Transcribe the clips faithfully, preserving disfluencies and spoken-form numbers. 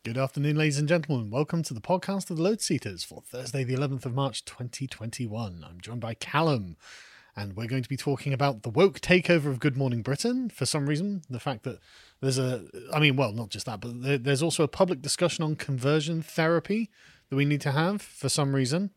Good afternoon, ladies and gentlemen. Welcome to the podcast of the Load Seaters for Thursday, the eleventh of March, twenty twenty-one. I'm joined by Callum, and we're going to be talking about the woke takeover of Good Morning Britain. For some reason, the fact that there's a, I mean, well, not just that, but there, there's also a public discussion on conversion therapy that we need to have for some reason.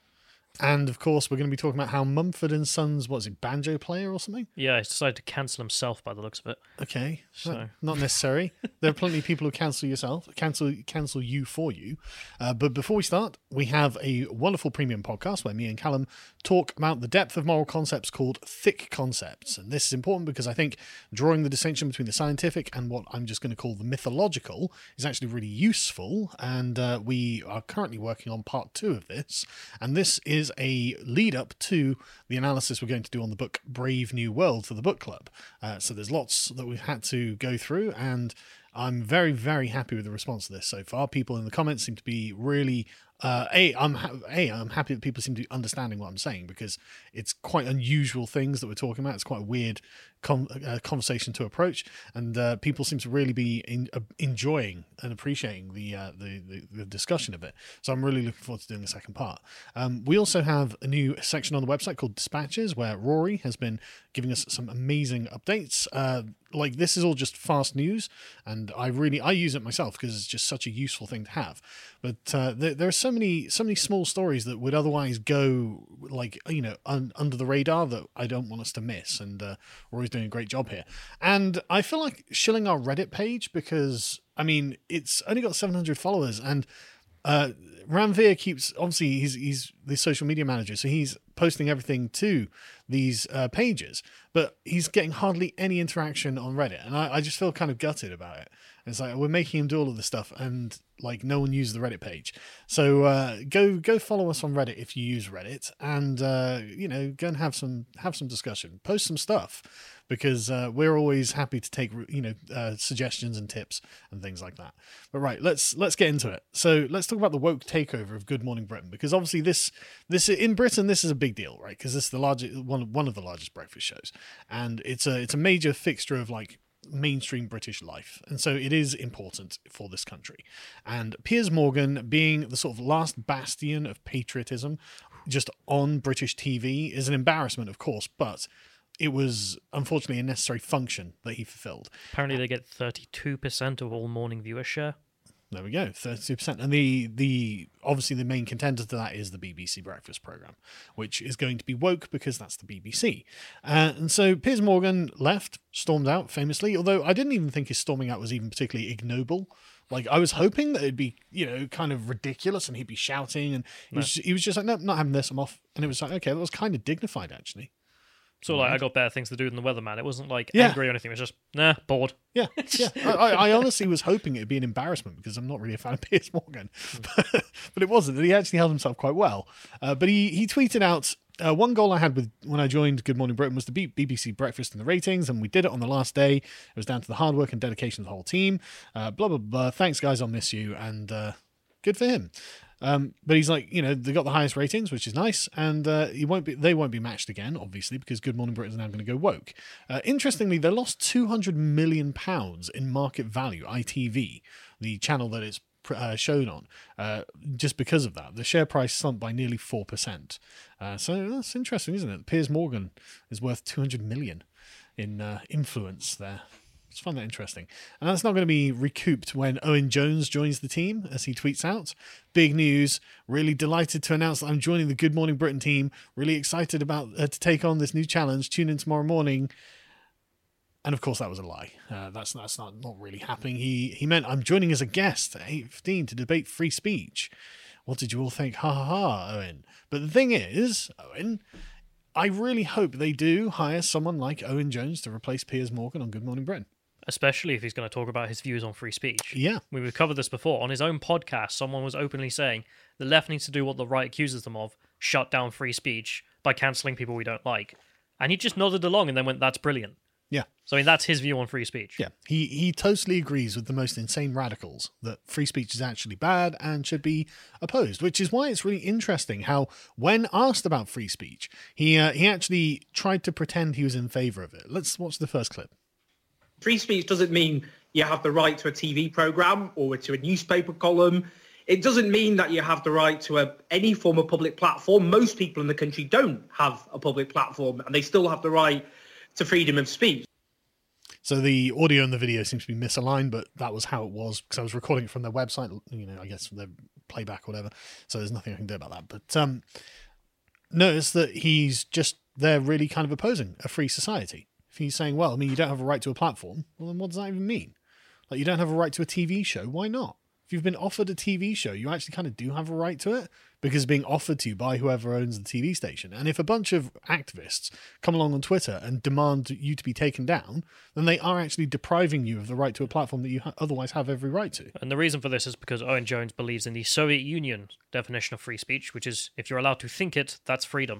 And, of course, we're going to be talking about how Mumford and Sons, what is it, banjo player or something? Yeah, he's decided to cancel himself by the looks of it. Okay, So- not, not necessary. There are plenty of people who cancel yourself, cancel cancel you for you. Uh, but before we start, we have a wonderful premium podcast where me and Callum talk about the depth of moral concepts called thick concepts. And this is important because I think drawing the distinction between the scientific and what I'm just going to call the mythological is actually really useful. And uh, we are currently working on part two of this. And this is a lead up to the analysis we're going to do on the book Brave New World for the book club. Uh, so there's lots that we've had to go through, and I'm very, very happy with the response to this so far. People in the comments seem to be really, uh, a, I'm ha- a, I'm happy that people seem to be understanding what I'm saying, because it's quite unusual things that we're talking about. It's quite a weird con- uh, conversation to approach, and uh, people seem to really be in, uh, enjoying and appreciating the, uh, the, the the discussion of it. So I'm really looking forward to doing the second part. Um, we also have a new section on the website called Dispatches, where Rory has been giving us some amazing updates. Uh, like this is all just fast news, and I really I use it myself because it's just such a useful thing to have. But uh, there, there are so many so many small stories that would otherwise go like you know un, under the radar that I don't want us to miss, and uh, Rory's doing a great job here. And I feel like shilling our Reddit page, because I mean it's only got seven hundred followers, and uh, Ranveer keeps, obviously he's he's the social media manager, so he's posting everything to these uh, pages, but he's getting hardly any interaction on Reddit, and I, I just feel kind of gutted about it. It's like we're making him do all of this stuff, and like no one uses the Reddit page. So uh, go go follow us on Reddit if you use Reddit, and uh, you know go and have some have some discussion, post some stuff, because uh, we're always happy to take you know uh, suggestions and tips and things like that. But right, let's let's get into it. So let's talk about the woke takeover of Good Morning Britain, because obviously this this in Britain this is a big deal, right? Because this is the largest one one of the largest breakfast shows, and it's a it's a major fixture of like mainstream British life, and so it is important for this country. And Piers Morgan, being the sort of last bastion of patriotism just on British T V, is an embarrassment, of course, but it was unfortunately a necessary function that he fulfilled. Apparently they get thirty-two percent of all morning viewer share. There we go, thirty-two percent. And the the obviously the main contender to that is the B B C breakfast programme, which is going to be woke because that's the B B C. Uh, and so Piers Morgan left, stormed out famously, although I didn't even think his storming out was even particularly ignoble. Like, I was hoping that it'd be, you know, kind of ridiculous and he'd be shouting, and he, No. was, he was just like, no, not having this, I'm off. And it was like, okay, that was kind of dignified, actually. So like I got better things to do than the weatherman. It wasn't like Yeah. angry or anything. It was just nah, bored. Yeah, yeah. I, I I honestly was hoping it'd be an embarrassment, because I'm not really a fan of Piers Morgan, but, but it wasn't. He actually held himself quite well. Uh, but he he tweeted out, uh, one goal I had with when I joined Good Morning Britain was to beat B B C Breakfast in the ratings, and we did it on the last day. It was down to the hard work and dedication of the whole team. Uh, blah blah blah. Thanks guys, I'll miss you, and uh, good for him. Um, but he's like, you know, they got the highest ratings, which is nice, and uh, he won't be. They won't be matched again, obviously, because Good Morning Britain is now going to go woke. Uh, interestingly, they lost two hundred million pounds in market value. I T V, the channel that it's uh, shown on, uh, just because of that, the share price slumped by nearly four percent. Uh, so that's interesting, isn't it? Piers Morgan is worth two hundred million in uh, influence there. I find that interesting. And that's not going to be recouped when Owen Jones joins the team, as he tweets out. Big news. Really delighted to announce that I'm joining the Good Morning Britain team. Really excited about uh, to take on this new challenge. Tune in tomorrow morning. And of course, that was a lie. Uh, that's that's not, not really happening. He he meant I'm joining as a guest at eight fifteen to debate free speech. What did you all think? Ha ha ha, Owen. But the thing is, Owen, I really hope they do hire someone like Owen Jones to replace Piers Morgan on Good Morning Britain. Especially if he's going to talk about his views on free speech. Yeah. We've covered this before. On his own podcast, someone was openly saying the left needs to do what the right accuses them of, shut down free speech by cancelling people we don't like. And he just nodded along and then went, that's brilliant. Yeah. So I mean, that's his view on free speech. Yeah. He he totally agrees with the most insane radicals that free speech is actually bad and should be opposed, which is why it's really interesting how, when asked about free speech, he uh, he actually tried to pretend he was in favour of it. Let's watch the first clip. Free speech doesn't mean you have the right to a T V program or to a newspaper column. It doesn't mean that you have the right to a, any form of public platform. Most people in the country don't have a public platform, and they still have the right to freedom of speech. So the audio and the video seems to be misaligned, but that was how it was because I was recording it from their website, you know, I guess from their playback or whatever. So there's nothing I can do about that. But um, notice that he's just there really kind of opposing a free society. If he's saying, well, I mean, you don't have a right to a platform, well, then what does that even mean? Like, you don't have a right to a T V show. Why not? If you've been offered a T V show, you actually kind of do have a right to it because it's being offered to you by whoever owns the T V station. And if a bunch of activists come along on Twitter and demand you to be taken down, then they are actually depriving you of the right to a platform that you ha- otherwise have every right to. And the reason for this is because Owen Jones believes in the Soviet Union definition of free speech, which is if you're allowed to think it, that's freedom.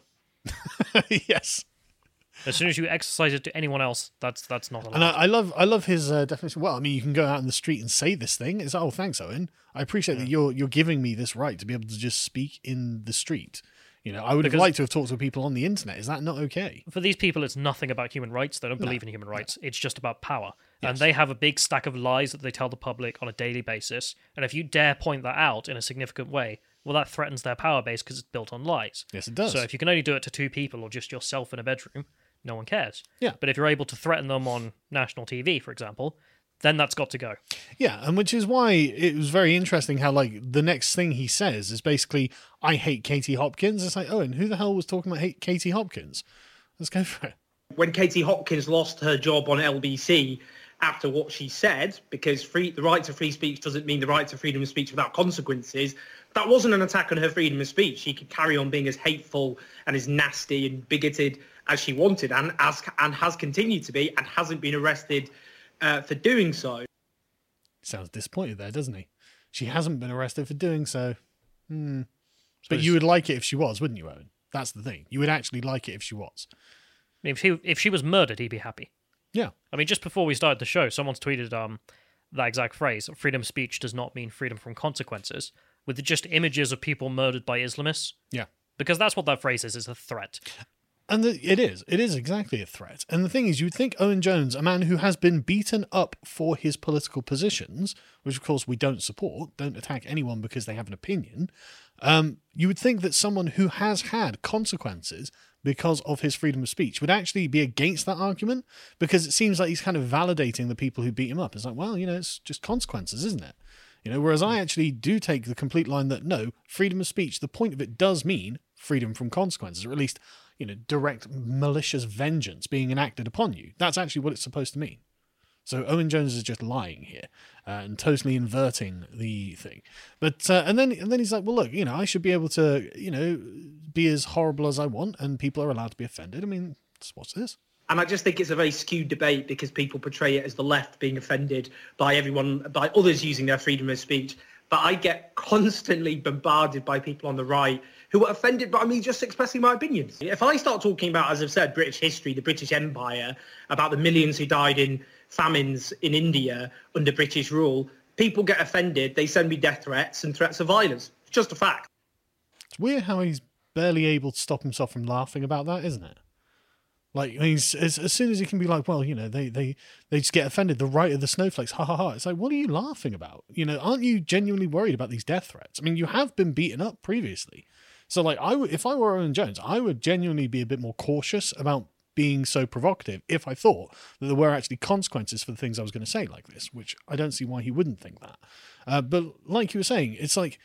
Yes. As soon as you exercise it to anyone else, that's that's not allowed. And I, I love I love his uh, definition. Well, I mean, you can go out in the street and say this thing. It's like, oh, thanks, Owen. I appreciate Yeah. that you're you're giving me this right to be able to just speak in the street. You know, I would Because- have liked to have talked to people on the internet. Is that not okay? For these people, it's nothing about human rights. They don't No. believe in human rights. It's just about power. Yes. And they have a big stack of lies that they tell the public on a daily basis. And if you dare point that out in a significant way, well, that threatens their power base because it's built on lies. Yes, it does. So if you can only do it to two people or just yourself in a bedroom, no one cares. Yeah. But if you're able to threaten them on national T V, for example, then that's got to go. Yeah, and which is why it was very interesting how, like, the next thing he says is basically, I hate Katie Hopkins. It's like, oh, and who the hell was talking about hate Katie Hopkins? Let's go for it. When Katie Hopkins lost her job on L B C after what she said, because free, the right to free speech doesn't mean the right to freedom of speech without consequences, that wasn't an attack on her freedom of speech. She could carry on being as hateful and as nasty and bigoted as she wanted, and as and has continued to be, and hasn't been arrested uh, for doing so. Sounds disappointed there, doesn't he? She hasn't been arrested for doing so. Hmm. But Suppose- you would like it if she was, wouldn't you, Owen? That's the thing. You would actually like it if she was. I mean, if she, if she was murdered, he'd be happy. Yeah. I mean, just before we started the show, someone's tweeted um, that exact phrase, freedom of speech does not mean freedom from consequences, with just images of people murdered by Islamists. Yeah. Because that's what that phrase is, is a threat. And the, it is. It is exactly a threat. And the thing is, you'd think Owen Jones, a man who has been beaten up for his political positions, which of course we don't support, don't attack anyone because they have an opinion, um, you would think that someone who has had consequences because of his freedom of speech would actually be against that argument, because it seems like he's kind of validating the people who beat him up. It's like, well, you know, it's just consequences, isn't it? You know, whereas I actually do take the complete line that no, freedom of speech, the point of it does mean freedom from consequences, or at least, you know, direct malicious vengeance being enacted upon you. That's actually what it's supposed to mean. So Owen Jones is just lying here uh, and totally inverting the thing. But uh, and then and then he's like, well, look, you know, I should be able to, you know, be as horrible as I want, and people are allowed to be offended. I mean, what's this? And I just think it's a very skewed debate because people portray it as the left being offended by everyone, by others using their freedom of speech. But I get constantly bombarded by people on the right who are offended by me just expressing my opinions. If I start talking about, as I've said, British history, the British Empire, about the millions who died in famines in India under British rule, people get offended. They send me death threats and threats of violence. It's just a fact. It's weird how he's barely able to stop himself from laughing about that, isn't it? Like, I mean, as, as soon as he can be like, well, you know, they, they, they just get offended. The right of the snowflakes, ha ha ha. It's like, what are you laughing about? You know, aren't you genuinely worried about these death threats? I mean, you have been beaten up previously. So, like, I would, if I were Owen Jones, I would genuinely be a bit more cautious about being so provocative if I thought that there were actually consequences for the things I was going to say like this, which I don't see why he wouldn't think that. Uh, but like you were saying, it's like,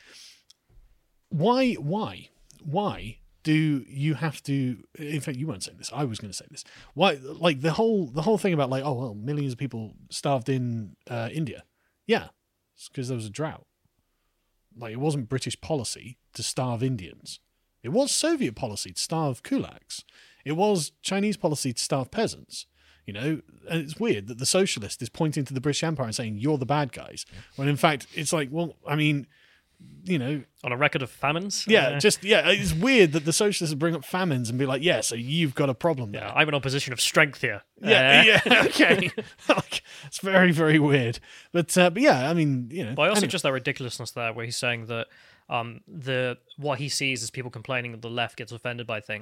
why, why, why? Do you have to? In fact, you weren't saying this. I was going to say this. Why? Like the whole the whole thing about like, oh well, millions of people starved in uh, India. Yeah, it's because there was a drought. Like it wasn't British policy to starve Indians. It was Soviet policy to starve kulaks. It was Chinese policy to starve peasants. You know, and it's weird that the socialist is pointing to the British Empire and saying you're the bad guys, when in fact it's like, well, I mean. You know, on a record of famines. Yeah, uh, just yeah, it's weird that the socialists bring up famines and be like, yeah, so you've got a problem there. yeah. I'm in a position of strength here. Yeah, Uh, yeah, okay. Like, it's very, very weird. But uh, but yeah, I mean, you know. But I also anyway. just that ridiculousness there, where he's saying that um the what he sees is people complaining that the left gets offended by things.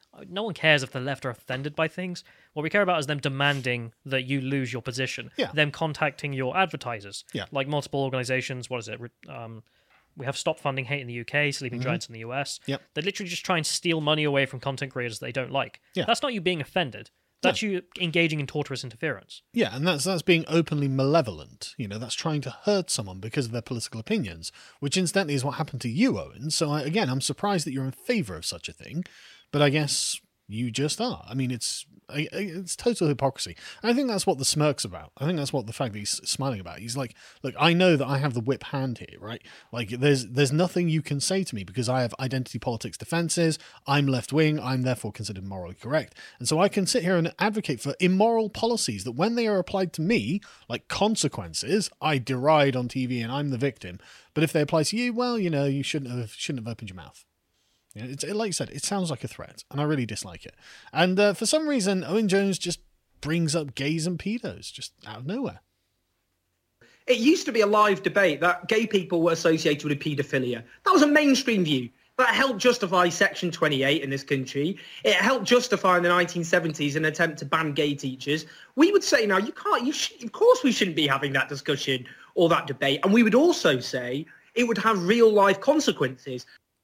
no one cares if the left are offended by things. What we care about is them demanding that you lose your position. Yeah. Them contacting your advertisers. Yeah. Like multiple organizations. What is it? Um, we have Stop Funding Hate in the U K, Sleeping Giants in the U S. Yep. They literally just try and steal money away from content creators they don't like. Yeah. That's not you being offended. That's you engaging in torturous interference. Yeah, and that's that's being openly malevolent. You know, that's trying to hurt someone because of their political opinions, which incidentally is what happened to you, Owen. So I, again, I'm surprised that you're in favour of such a thing, but I guess you just are. I mean, it's I- I- it's total hypocrisy. And I think that's what the smirk's about. I think that's what the fact that he's smiling about. He's like, look, I know that I have the whip hand here, right? Like, there's there's nothing you can say to me because I have identity politics defences. I'm left wing. I'm therefore considered morally correct, and so I can sit here and advocate for immoral policies that, when they are applied to me, like consequences, I deride on T V and I'm the victim. But if they apply to you, well, you know, you shouldn't have shouldn't have opened your mouth. You know, it's like you said, it sounds like a threat, and I really dislike it. And uh, for some reason, Owen Jones just brings up gays and pedos just out of nowhere. It used to be a live debate that gay people were associated with paedophilia. That was a mainstream view. That helped justify Section twenty-eight in this country. It helped justify in the nineteen seventies an attempt to ban gay teachers. We would say now, you can't, you sh- of course we shouldn't be having that discussion or that debate. And we would also say it would have real life consequences.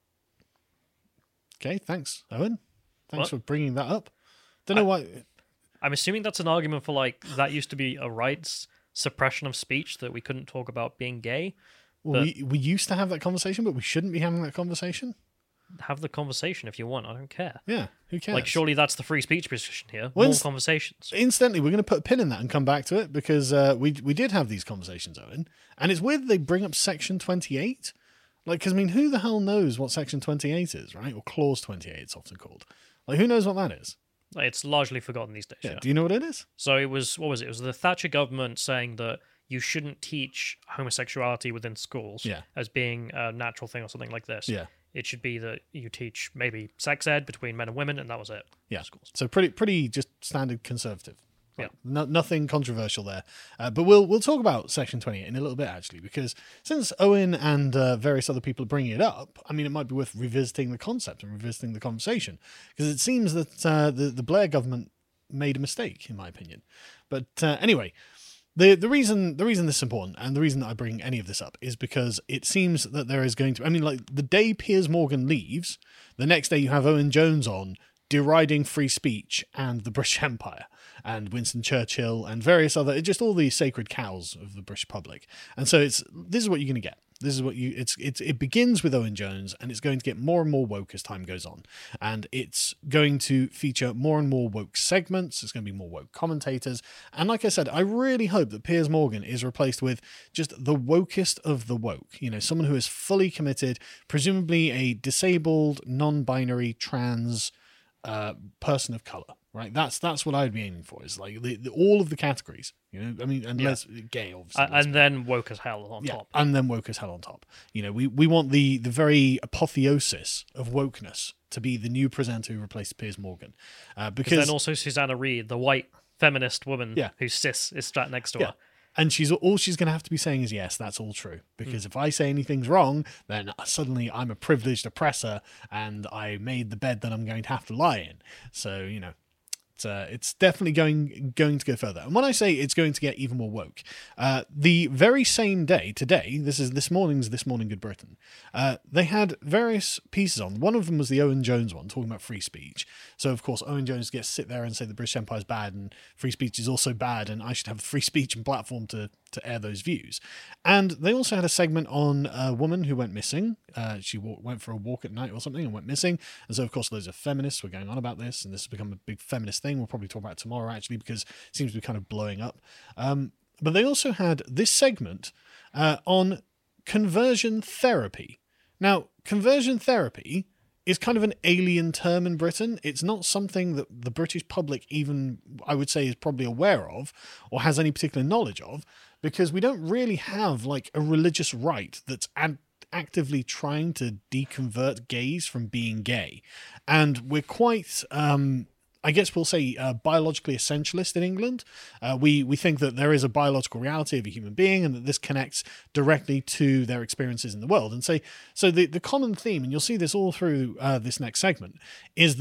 Okay, thanks, Owen. Thanks What? for bringing that up. Don't know I- why. I'm assuming that's an argument for, like, that used to be a rights suppression of speech, that we couldn't talk about being gay. Well, but- we, we used to have that conversation, but we shouldn't be having that conversation. Have the conversation if you want. I don't care. Yeah, who cares? Like, surely that's the free speech position here. Well, More it's- conversations. Incidentally, we're going to put a pin in that and come back to it because uh, we we did have these conversations, Owen, and it's weird they bring up Section twenty-eight. Like, because I mean, who the hell knows what Section twenty-eight is, right? Or Clause twenty-eight, it's often called. Like, who knows what that is? It's largely forgotten these days. Yeah. Yeah. Do you know what it is? So it was, what was it? It was the Thatcher government saying that you shouldn't teach homosexuality within schools Yeah. as being a natural thing or something like this. Yeah. It should be that you teach maybe sex ed between men and women, and that was it. Yeah. Schools. So pretty pretty just standard conservative. Yeah. No, nothing controversial there. Uh, but we'll we'll talk about Section twenty-eight in a little bit, actually, because since Owen and uh, various other people are bringing it up, I mean, it might be worth revisiting the concept and revisiting the conversation, because it seems that uh, the, the Blair government made a mistake, in my opinion. But uh, anyway, the the reason the reason this is important, and the reason that I bring any of this up, is because it seems that there is going to, I mean, like, the day Piers Morgan leaves, the next day you have Owen Jones on deriding free speech and the British Empire and Winston Churchill and various other, just all these sacred cows of the British public. And so it's this is what you're going to get. This is what you it's it's it begins with Owen Jones, and it's going to get more and more woke as time goes on. And it's going to feature more and more woke segments. It's going to be more woke commentators. And like I said, I really hope that Piers Morgan is replaced with just the wokest of the woke. You know, someone who is fully committed, presumably a disabled, non-binary, trans uh, person of color, right? That's that's what I'd be aiming for. Is like the, the, all of the categories, you know. I mean, unless gay, obviously, A- and then woke as hell on yeah, top. and then woke as hell on top. You know, we we want the the very apotheosis of wokeness to be the new presenter who replaced Piers Morgan, uh, because Then also Susanna Reid, the white feminist woman Yeah. who's cis, is sat next to yeah. her. And she's all she's going to have to be saying is, yes, that's all true. Because Mm. if I say anything's wrong, then suddenly I'm a privileged oppressor and I made the bed that I'm going to have to lie in. So, you know, it's, uh, it's definitely going going to go further. And when I say it's going to get even more woke, uh, the very same day, today, this is this morning's This Morning Good Britain, uh, they had various pieces on. One of them was the Owen Jones one, talking about free speech. So, of course, Owen Jones gets to sit there and say the British Empire is bad and free speech is also bad and I should have free speech and platform to, to air those views. And they also had a segment on a woman who went missing. Uh, she walk, went for a walk at night or something and went missing. And so, of course, loads of feminists were going on about this, and this has become a big feminist thing. We'll probably talk about it tomorrow, actually, because it seems to be kind of blowing up. Um, but they also had this segment uh, on conversion therapy. Now, conversion therapy is kind of an alien term in Britain. It's not something that the British public even, I would say, is probably aware of or has any particular knowledge of, because we don't really have like a religious rite that's ad- actively trying to deconvert gays from being gay. And we're quite... Um, I guess we'll say uh, biologically essentialist in England. Uh, we we think that there is a biological reality of a human being and that this connects directly to their experiences in the world. And say so the, the common theme, and you'll see this all through uh, this next segment, is that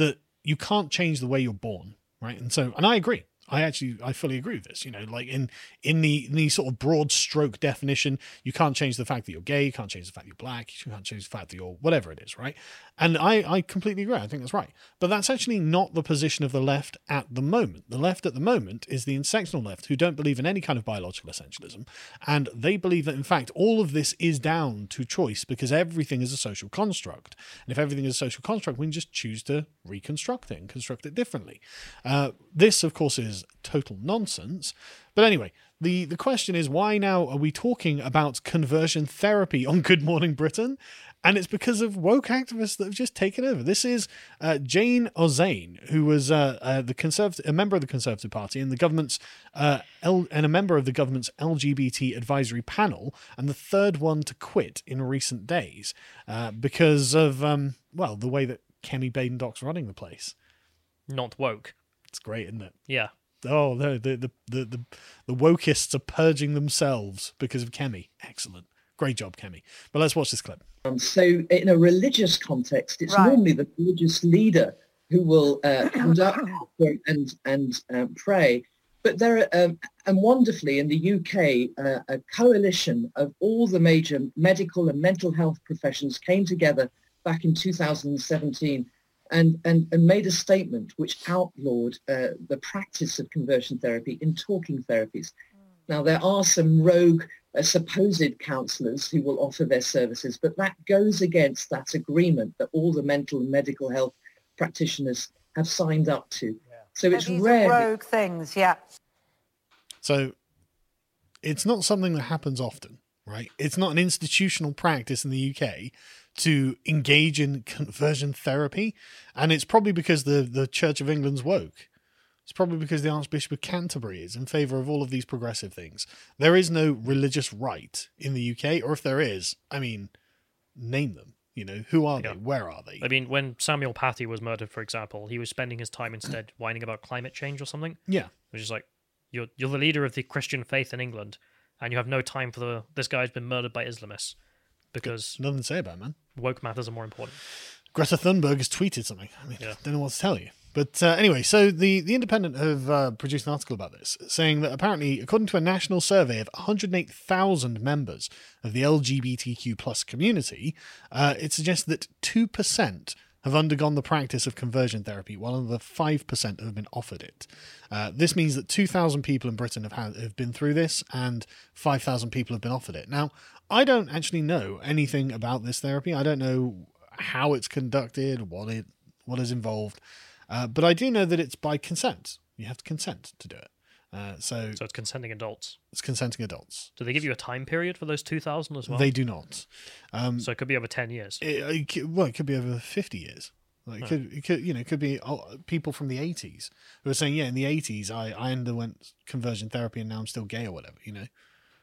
you can't change the way you're born, right? And so, and I agree. I actually, I fully agree with this. You know, like in in the in the sort of broad stroke definition, you can't change the fact that you're gay, you can't change the fact that you're black, you can't change the fact that you're whatever it is, right? And I, I completely agree. I think that's right. But that's actually not the position of the left at the moment. The left at the moment is the intersectional left, who don't believe in any kind of biological essentialism, and they believe that in fact all of this is down to choice because everything is a social construct. And if everything is a social construct, we can just choose to reconstruct it and construct it differently. Uh, this, of course, is total nonsense. But anyway, the, the question is, why now are we talking about conversion therapy on Good Morning Britain? And it's because of woke activists that have just taken over. This is uh, Jane Ozane, who was uh, uh, the conservative, a member of the Conservative Party and the government's uh, L- and a member of the government's L G B T advisory panel, and the third one to quit in recent days uh, because of um, well, the way that Kemi Badenoch's running the place. Not woke. It's great, isn't it? Yeah. Oh, the the the the the, the wokists are purging themselves because of Kemi. Excellent, great job, Kemi. But let's watch this clip. Um, so, in a religious context, it's Right. normally the religious leader who will uh, conduct and and um, pray. But there, are, um, and wonderfully, in the U K, uh, a coalition of all the major medical and mental health professions came together back in two thousand seventeen. And, and, and made a statement which outlawed uh, the practice of conversion therapy in talking therapies. Now, there are some rogue uh, supposed counsellors who will offer their services, but that goes against that agreement that all the mental and medical health practitioners have signed up to. So So it's these rare. are rogue things, yeah. So it's not something that happens often, right? It's not an institutional practice in the U K to engage in conversion therapy. And it's probably because the, the Church of England's woke. It's probably because the Archbishop of Canterbury is in favour of all of these progressive things. There is no religious right in the U K, or if there is, I mean, name them. You know, who are Yeah. they? Where are they? I mean, when Samuel Paty was murdered, for example, he was spending his time instead whining about climate change or something. Yeah. Which is like, you're you're the leader of the Christian faith in England, and you have no time for the this guy's been murdered by Islamists because Nothing to say about it, man. woke matters are more important. Greta Thunberg has tweeted something. I mean, Yeah. I don't know what to tell you. But uh, anyway, so the, the Independent have uh, produced an article about this, saying that apparently, according to a national survey of one hundred eight thousand members of the L G B T Q plus community, uh, it suggests that two percent have undergone the practice of conversion therapy, while another five percent have been offered it. Uh, this means that two thousand people in Britain have, had, have been through this, and five thousand people have been offered it. Now, I don't actually know anything about this therapy. I don't know how it's conducted, what it what is involved. Uh, but I do know that it's by consent. You have to consent to do it. Uh, so So it's consenting adults. it's consenting adults. Do they give you a time period for those two thousand as well? They do not. Um, So it could be over ten years. it, it, could- well, it could be over fifty years. Like it, could, it could, you know, it could be oh, people from the eighties who are saying, yeah, in the eighties, I, I underwent conversion therapy and now I'm still gay or whatever, you know.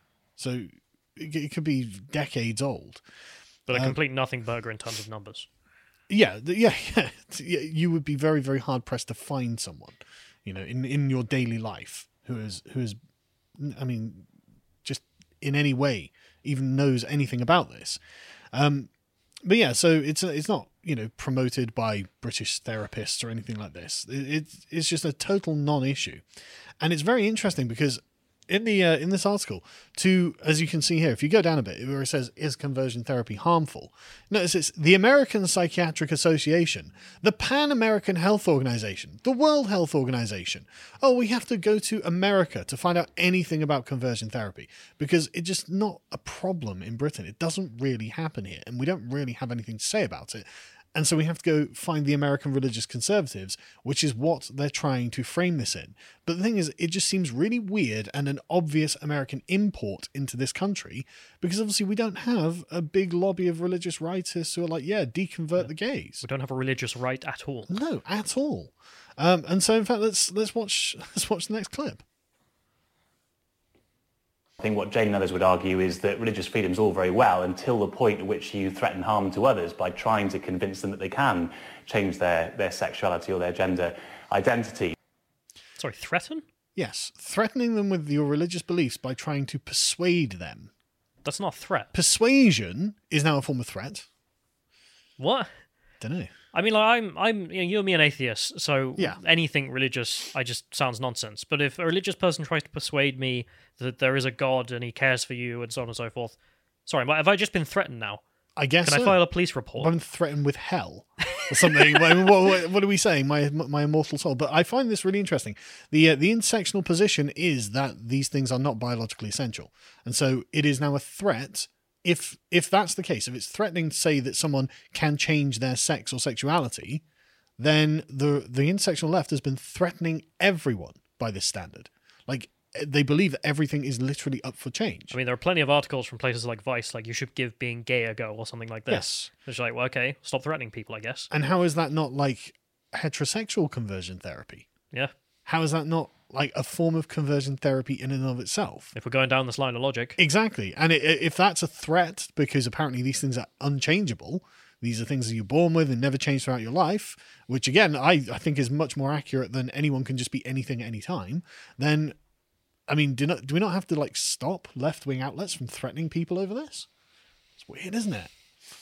So it, it could be decades old. But a um, complete nothing burger in terms of numbers. Yeah, th- yeah, yeah. Yeah, you would be very, very hard pressed to find someone, you know, in, in your daily life who is who is, I mean, just in any way even knows anything about this. Um, but yeah, so it's it's not you know promoted by British therapists or anything like this. It, it's it's just a total non-issue, and it's very interesting because in the uh, in this article, to as you can see here, if you go down a bit, where it says is conversion therapy harmful, notice it's the American Psychiatric Association, the Pan American Health Organization, the World Health Organization. Oh, we have to go to America to find out anything about conversion therapy because it's just not a problem in Britain. It doesn't really happen here, and we don't really have anything to say about it. And so we have to go find the American religious conservatives, which is what they're trying to frame this in. But the thing is, it just seems really weird and an obvious American import into this country, because obviously we don't have a big lobby of religious rightists who are like, yeah, deconvert the gays. We don't have a religious right at all. No, at all. Um, and so, in fact, let's let's watch let's watch the next clip. I think what Jane and others would argue is that religious freedom is all very well until the point at which you threaten harm to others by trying to convince them that they can change their, their sexuality or their gender identity. Sorry, threaten? Yes, threatening them with your religious beliefs by trying to persuade them. That's not a threat. Persuasion is now a form of threat. What? Don't know. I mean, like, I'm, I'm, you know, you're me an atheist, so Yeah. anything religious, I just sounds nonsense. But if a religious person tries to persuade me that there is a God and he cares for you and so on and so forth, sorry, have I just been threatened now? I guess Can so. I file a police report? I'm threatened with hell or something. what, what, what are we saying? My my immortal soul. But I find this really interesting. The uh, the intersectional position is that these things are not biologically essential, and so it is now a threat. If if that's the case, if it's threatening to say that someone can change their sex or sexuality, then the the intersectional left has been threatening everyone by this standard. Like, they believe that everything is literally up for change. I mean, there are plenty of articles from places like Vice, like, you should give being gay a go or something like this. Yes. It's like, well, okay, stop threatening people, I guess. And how is that not like heterosexual conversion therapy? Yeah. How is that not like a form of conversion therapy in and of itself? If we're going down this line of logic. Exactly. And it, if that's a threat, because apparently these things are unchangeable, these are things that you're born with and never change throughout your life, which again, I, I think is much more accurate than anyone can just be anything at any time, then, I mean, do, not, do we not have to like stop left-wing outlets from threatening people over this? It's weird, isn't it?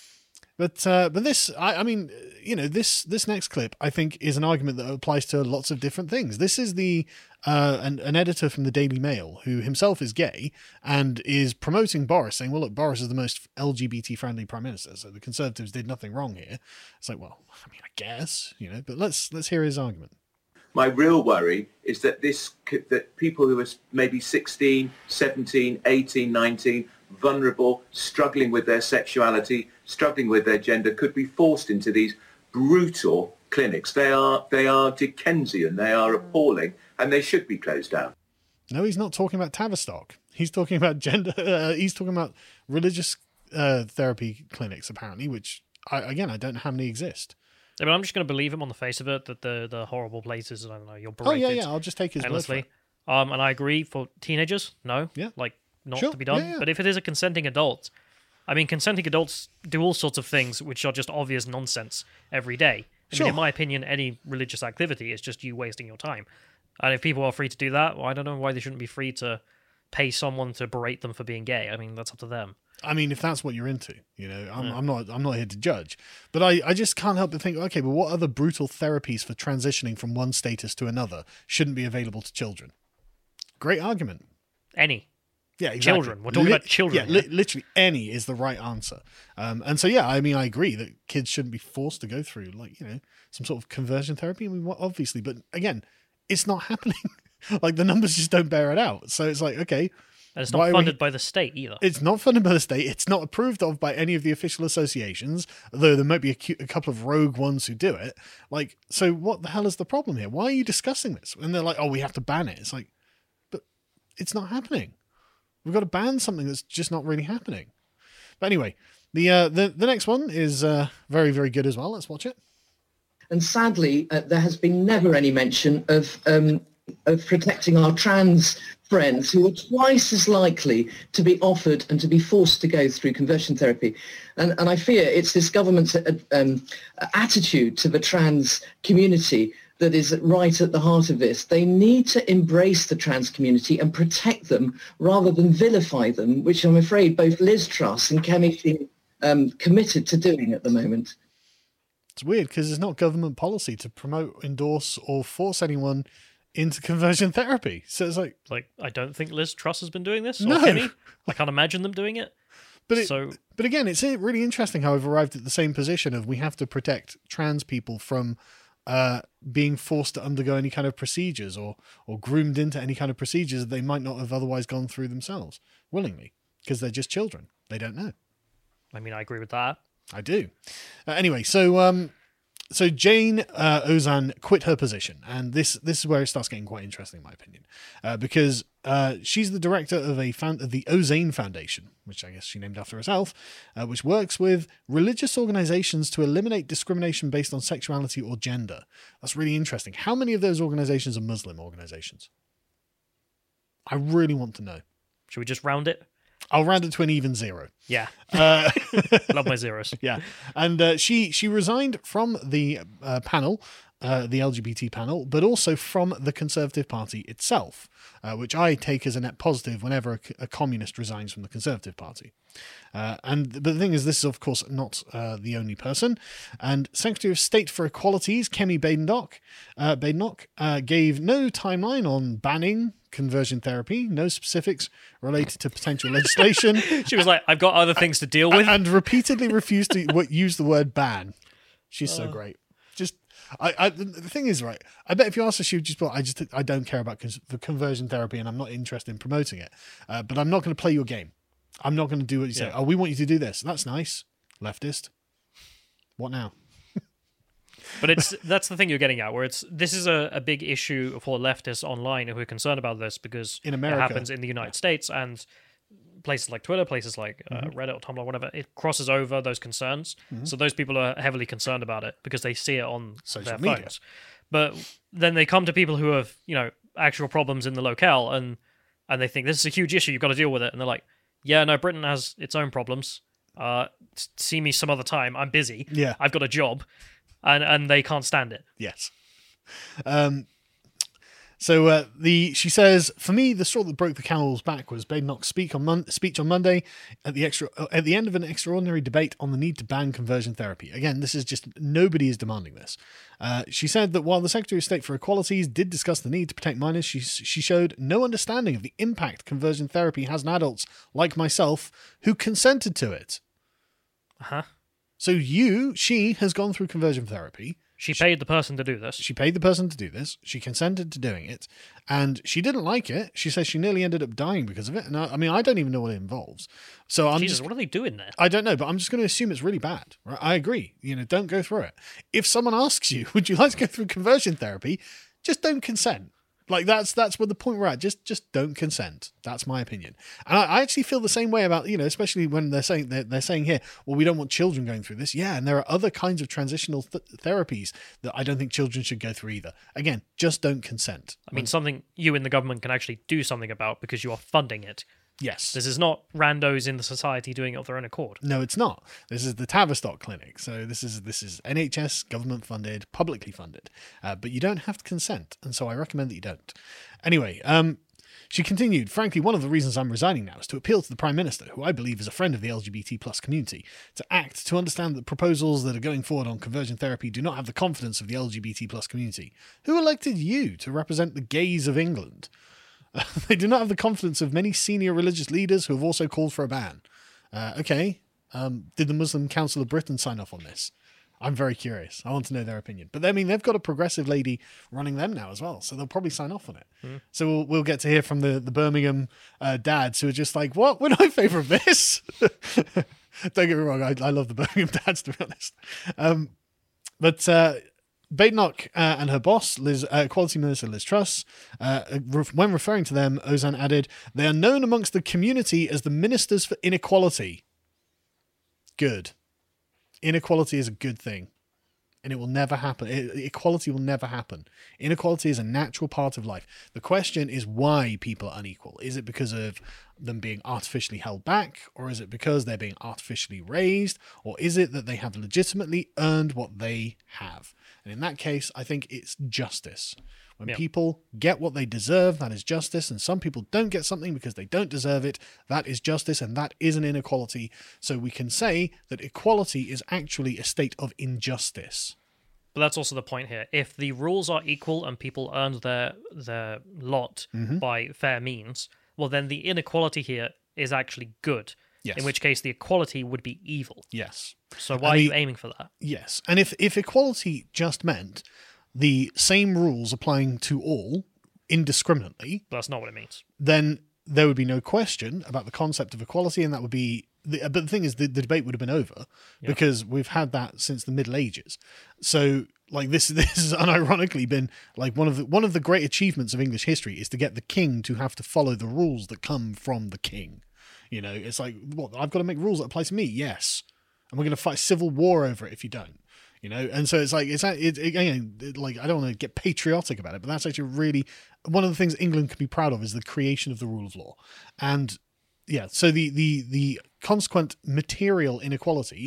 But uh, but this, I, I mean, you know, this this next clip, I think, is an argument that applies to lots of different things. This is the uh, an, an editor from the Daily Mail who himself is gay and is promoting Boris, saying, well, look, Boris is the most L G B T-friendly prime minister, so the Conservatives did nothing wrong here. It's like, well, I mean, I guess, you know, but let's let's hear his argument. My real worry is that this that people who are maybe sixteen, seventeen, eighteen, nineteen, vulnerable, struggling with their sexuality, struggling with their gender, could be forced into these brutal clinics. They are they are Dickensian, they are appalling, and they should be closed down. No, he's not talking about Tavistock. He's talking about gender. Uh, he's talking about religious uh, therapy clinics, apparently, which, I, again, I don't know how many exist. I mean, I'm just going to believe him on the face of it that the the horrible places, I don't know, you're Oh, berated yeah, yeah, I'll just take his word for endlessly. it. Um, and I agree for teenagers, no, Yeah. like not Sure, to be done. yeah, yeah. But if it is a consenting adult, I mean, consenting adults do all sorts of things which are just obvious nonsense every day. I Sure. mean, in my opinion, any religious activity is just you wasting your time. And if people are free to do that, well, I don't know why they shouldn't be free to pay someone to berate them for being gay. I mean, that's up to them. I mean, if that's what you're into, you know, I'm, Yeah. I'm not, I'm not here to judge, but I, I just can't help but think, okay, but what other brutal therapies for transitioning from one status to another shouldn't be available to children? Great argument. Any. Yeah, exactly. Children. We're talking about children Yeah, li- literally any is the right answer. Um, and so, yeah, I mean, I agree that kids shouldn't be forced to go through, like, you know, some sort of conversion therapy. I mean, what- obviously, but again, it's not happening. Like, the numbers just don't bear it out. So it's like, okay. And it's why not are funded we- by the state either. It's not funded by the state. It's not approved of by any of the official associations, although there might be a, cu- a couple of rogue ones who do it. Like, so what the hell is the problem here? Why are you discussing this? And they're like, oh, we have to ban it. It's like, but it's not happening. We've got to ban something that's just not really happening. But anyway, the uh, the, the next one is uh, very, very good as well. Let's watch it. And sadly, uh, there has been never any mention of um, of protecting our trans friends who are twice as likely to be offered and to be forced to go through conversion therapy. And, and I fear it's this government's uh, um, attitude to the trans community that is right at the heart of this. They need to embrace the trans community and protect them rather than vilify them, which I'm afraid both Liz Truss and Kemi seem um, committed to doing at the moment. It's weird because it's not government policy to promote, endorse, or force anyone into conversion therapy. So it's like, Like, I don't think Liz Truss has been doing this, or No. Kemi. I can't imagine them doing it. but it, So, but again, it's really interesting how I've arrived at the same position of we have to protect trans people from uh, being forced to undergo any kind of procedures or or groomed into any kind of procedures that they might not have otherwise gone through themselves willingly because they're just children. They don't know. I mean, I agree with that. I do. Uh, anyway, so um, so Jane uh, Ozan quit her position, and this this is where it starts getting quite interesting, in my opinion, uh, because uh, she's the director of a found of the Ozane Foundation, which I guess she named after herself, uh, which works with religious organizations to eliminate discrimination based on sexuality or gender. That's really interesting. How many of those organizations are Muslim organizations? I really want to know. Should we just round it? I'll round it to an even zero. Yeah. Uh, Love my zeros. Yeah, and uh, she she resigned from the uh, panel uh, the L G B T panel, but also from the Conservative Party itself, uh, which I take as a net positive whenever a, a communist resigns from the Conservative Party. Uh, and but the thing is, this is of course not uh, the only person. And Secretary of State for Equalities Kemi Badenoch, uh, Badenoch uh, gave no timeline on banning conversion therapy, no specifics related to potential legislation. She was like, I've got other things to deal with. And repeatedly refused to w- use the word ban. She's so Uh. great. Just, I, I, the thing is, right, I bet if you ask her, she would just be like, I just, I don't care about cons- the conversion therapy and I'm not interested in promoting it. Uh, but I'm not going to play your game. I'm not going to do what you say. Yeah. Oh, we want you to do this. That's nice. Leftist. What now? But it's that's the thing you're getting at, where it's this is a, a big issue for leftists online who are concerned about this because In America. it happens in the United States and places like Twitter, places like uh, Mm-hmm. Reddit or Tumblr, whatever, it crosses over those concerns. So those people are heavily concerned about it because they see it on Social their media. phones. But then they come to people who have, you know, actual problems in the locale and and they think this is a huge issue, you've got to deal with it. And they're like, yeah, no, Britain has its own problems. Uh, s- see me some other time. I'm busy. Yeah. I've got a job. And and they can't stand it. Yes. Um, so uh, the she says, for me, the straw that broke the camel's back was Badenoch's speak on Mon- speech on Monday at the extra at the end of an extraordinary debate on the need to ban conversion therapy. Again, this is just nobody is demanding this. Uh, she said that while the Secretary of State for Equalities did discuss the need to protect minors, she she showed no understanding of the impact conversion therapy has on adults like myself who consented to it. Huh? So you, she has gone through conversion therapy. She paid the person to do this. She paid the person to do this. She consented to doing it, and she didn't like it. She says she nearly ended up dying because of it. And I, I mean, I don't even know what it involves. So I'm Jesus, just, what are they doing there? I don't know, but I'm just going to assume it's really bad. Right? I agree. You know, don't go through it. If someone asks you, would you like to go through conversion therapy? Just don't consent. Like that's that's what the point we're at. Just just don't consent. That's my opinion. And I, I actually feel the same way about, you know, especially when they're saying they're, they're saying here, well, we don't want children going through this. Yeah, and there are other kinds of transitional th- therapies that I don't think children should go through either. Again, just don't consent. I mean, something you in the government can actually do something about because you are funding it. Yes. This is not randos in the society doing it of their own accord. No, it's not. This is the Tavistock Clinic. So this is this is N H S, government funded, publicly funded. Uh, but you don't have to consent. And so I recommend that you don't. Anyway, um, she continued, frankly, one of the reasons I'm resigning now is to appeal to the Prime Minister, who I believe is a friend of the L G B T plus community, to act to understand that proposals that are going forward on conversion therapy do not have the confidence of the L G B T plus community. Who elected you to represent the gays of England? They do not have the confidence of many senior religious leaders who have also called for a ban. Uh, okay. Um, did the Muslim Council of Britain sign off on this? I'm very curious. I want to know their opinion. But I mean, they've got a progressive lady running them now as well, so they'll probably sign off on it. Mm. So we'll, we'll get to hear from the, the Birmingham uh, dads who are just like, what? We're not in favour of this. Don't get me wrong. I, I love the Birmingham dads, to be honest. Um, but... Uh, Badenoch uh, and her boss, Liz, uh, Equality Minister Liz Truss, uh, when referring to them, Ozan added, they are known amongst the community as the Ministers for Inequality. Good. Inequality is a good thing. And it will never happen. Equality will never happen. Inequality is a natural part of life. The question is why people are unequal. Is it because of them being artificially held back? Or is it because they're being artificially raised? Or is it that they have legitimately earned what they have? And in that case, I think it's justice. When yeah. people get what they deserve, that is justice. And some people don't get something because they don't deserve it. That is justice, and that is an inequality. So we can say that equality is actually a state of injustice. But that's also the point here. If the rules are equal and people earned their their lot Mm-hmm. by fair means, well, then the inequality here is actually good. Yes. In which case the equality would be evil. Yes. So why And are the- you aiming for that? Yes. And if, if equality just meant the same rules applying to all indiscriminately, But that's not what it means. then there would be no question about the concept of equality, and that would be the, but the thing is the, the debate would have been over because we've had that since the Middle Ages. So like this this has unironically been like one of the one of the great achievements of English history is to get the king to have to follow the rules that come from the king. You know, it's like, what, I've got to make rules that apply to me? Yes. And we're going to fight civil war over it if you don't. You know, and so it's like, it's it, it, again, it, like, I don't want to get patriotic about it, but that's actually really one of the things England can be proud of is the creation of the rule of law. And yeah, so the, the, the consequent material inequality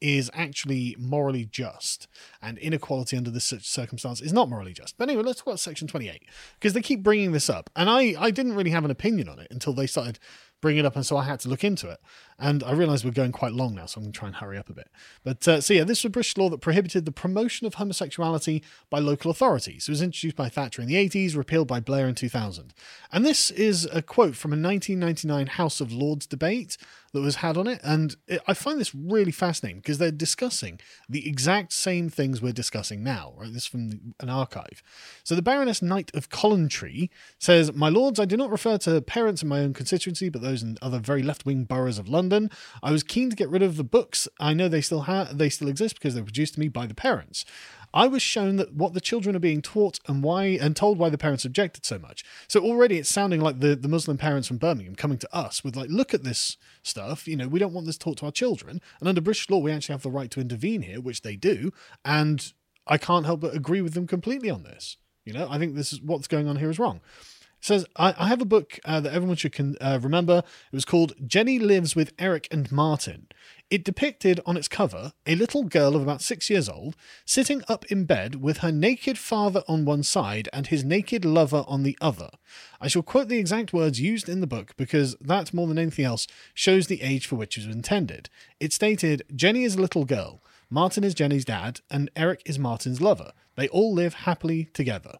is actually morally just, and inequality under this circumstance is not morally just. But anyway, let's talk about Section twenty-eight, because they keep bringing this up, and I, I didn't really have an opinion on it until they started bringing it up, and so I had to look into it. And I realised we're going quite long now, so I'm going to try and hurry up a bit. But uh, so yeah, this was a British law that prohibited the promotion of homosexuality by local authorities. It was introduced by Thatcher in the eighties, repealed by Blair in two thousand. And this is a quote from a nineteen ninety-nine House of Lords debate that was had on it. And it, I find this really fascinating because they're discussing the exact same things we're discussing now, right? This is from the, an archive. So the Baroness Knight of Collentry says, "My lords, I do not refer to parents in my own constituency, but those in other very left-wing boroughs of London. I was keen to get rid of the books. I know they still have, they still exist because they were produced to me by the parents. I was shown that what the children are being taught and why, and told why the parents objected so much." So already it's sounding like the, the Muslim parents from Birmingham coming to us with like, look at this stuff. You know, we don't want this taught to our children. And under British law, we actually have the right to intervene here, which they do. And I can't help but agree with them completely on this. You know, I think this is what's going on here is wrong. It says, I, I have a book uh, that everyone should con- uh, remember. It was called Jenny Lives with Eric and Martin. It depicted on its cover a little girl of about six years old sitting up in bed with her naked father on one side and his naked lover on the other. I shall quote the exact words used in the book because that, more than anything else, shows the age for which it was intended. It stated, "Jenny is a little girl, Martin is Jenny's dad, and Eric is Martin's lover. They all live happily together."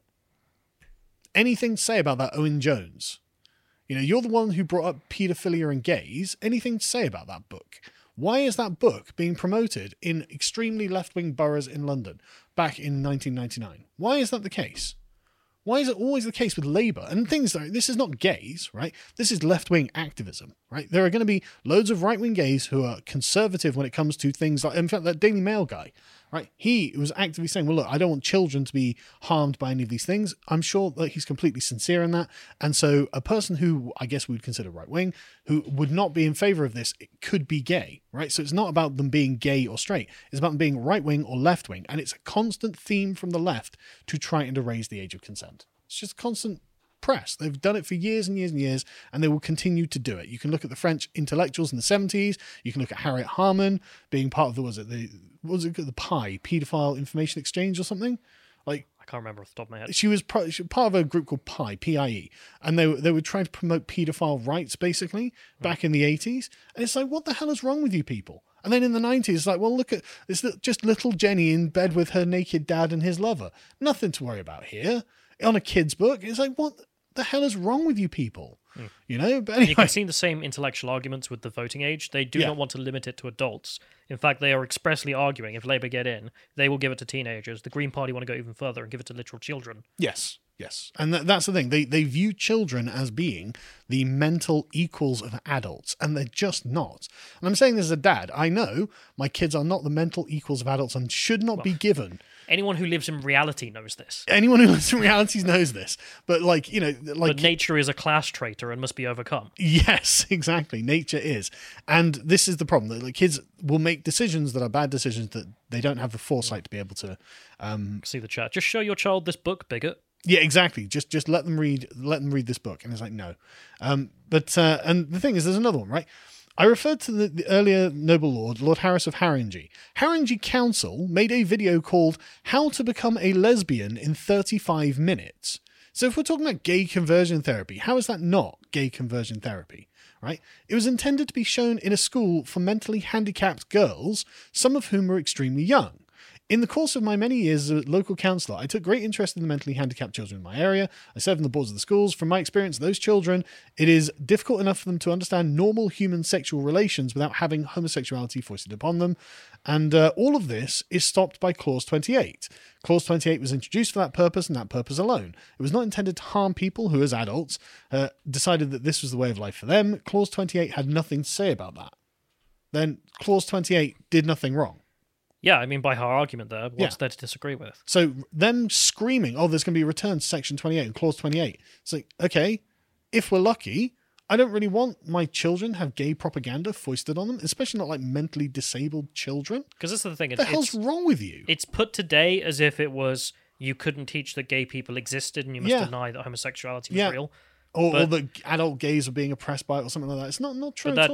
Anything to say about that, Owen Jones? You know, you're the one who brought up paedophilia and gays. Anything to say about that book? Why is that book being promoted in extremely left-wing boroughs in London back in nineteen ninety-nine? Why is that the case? Why is it always the case with Labour? And things like this is not gays, right? This is left-wing activism, right? There are going to be loads of right-wing gays who are conservative when it comes to things like, in fact, that Daily Mail guy, right? He was actively saying, well, look, I don't want children to be harmed by any of these things. I'm sure that he's completely sincere in that. And so a person who I guess we would consider right-wing, who would not be in favour of this, it could be gay, right? So it's not about them being gay or straight. It's about them being right-wing or left-wing. And it's a constant theme from the left to try and erase the age of consent. It's just constant press. They've done it for years and years and years, and they will continue to do it. You can look at the French intellectuals in the seventies. You can look at Harriet Harman being part of the, was it the, what was it, the P I, Paedophile Information Exchange or something? Like, I can't remember off the top of my head. She was, pro, she was part of a group called P I, P I E, and they, they were trying to promote paedophile rights, basically, back mm. in the eighties. And it's like, what the hell is wrong with you people? And then in the nineties, it's like, well, look at, it's just little Jenny in bed with her naked dad and his lover. Nothing to worry about here. On a kid's book, it's like, what the hell is wrong with you people? Mm. You know, but anyway. You can see the same intellectual arguments with the voting age. They do yeah. not want to limit it to adults. In fact, they are expressly arguing if Labour get in, they will give it to teenagers. The Green Party want to go even further and give it to literal children. Yes, yes. And th- that's the thing. They they view children as being the mental equals of adults, and they're just not. And I'm saying this as a dad. I know my kids are not the mental equals of adults and should not well, be given. Anyone who lives in reality knows this. Anyone who lives in reality knows this. But like, you know, like... But nature is a class traitor and must be overcome. Yes, exactly. Nature is. And this is the problem. That like, kids will make decisions that are bad decisions that they don't have the foresight to be able to... Um, See the chat. Just show your child this book, bigot. Yeah, exactly. Just just let them read let them read this book. And it's like, no. Um, but, uh, and the thing is, there's another one, right? I referred to the, the earlier noble lord, Lord Harris of Haringey. Haringey Council made a video called How to Become a Lesbian in thirty-five minutes. So if we're talking about gay conversion therapy, how is that not gay conversion therapy, right? It was intended to be shown in a school for mentally handicapped girls, some of whom were extremely young. In the course of my many years as a local councillor, I took great interest in the mentally handicapped children in my area. I served on the boards of the schools. From my experience, those children, it is difficult enough for them to understand normal human sexual relations without having homosexuality foisted upon them. And uh, all of this is stopped by Clause twenty-eight. Clause twenty-eight was introduced for that purpose and that purpose alone. It was not intended to harm people who, as adults, uh, decided that this was the way of life for them. Clause twenty-eight had nothing to say about that. Then Clause twenty-eight did nothing wrong. Yeah, I mean, by her argument there, what's yeah. there to disagree with? So them screaming, oh, there's going to be a return to Section twenty-eight and Clause twenty-eight. It's like, okay, if we're lucky, I don't really want my children to have gay propaganda foisted on them, especially not like mentally disabled children. Because that's the thing. What the hell's wrong with you? It's put today as if it was, you couldn't teach that gay people existed and you must yeah. deny that homosexuality was yeah. real. Or, but, or that adult gays are being oppressed by it or something like that. It's not, not true that, at all.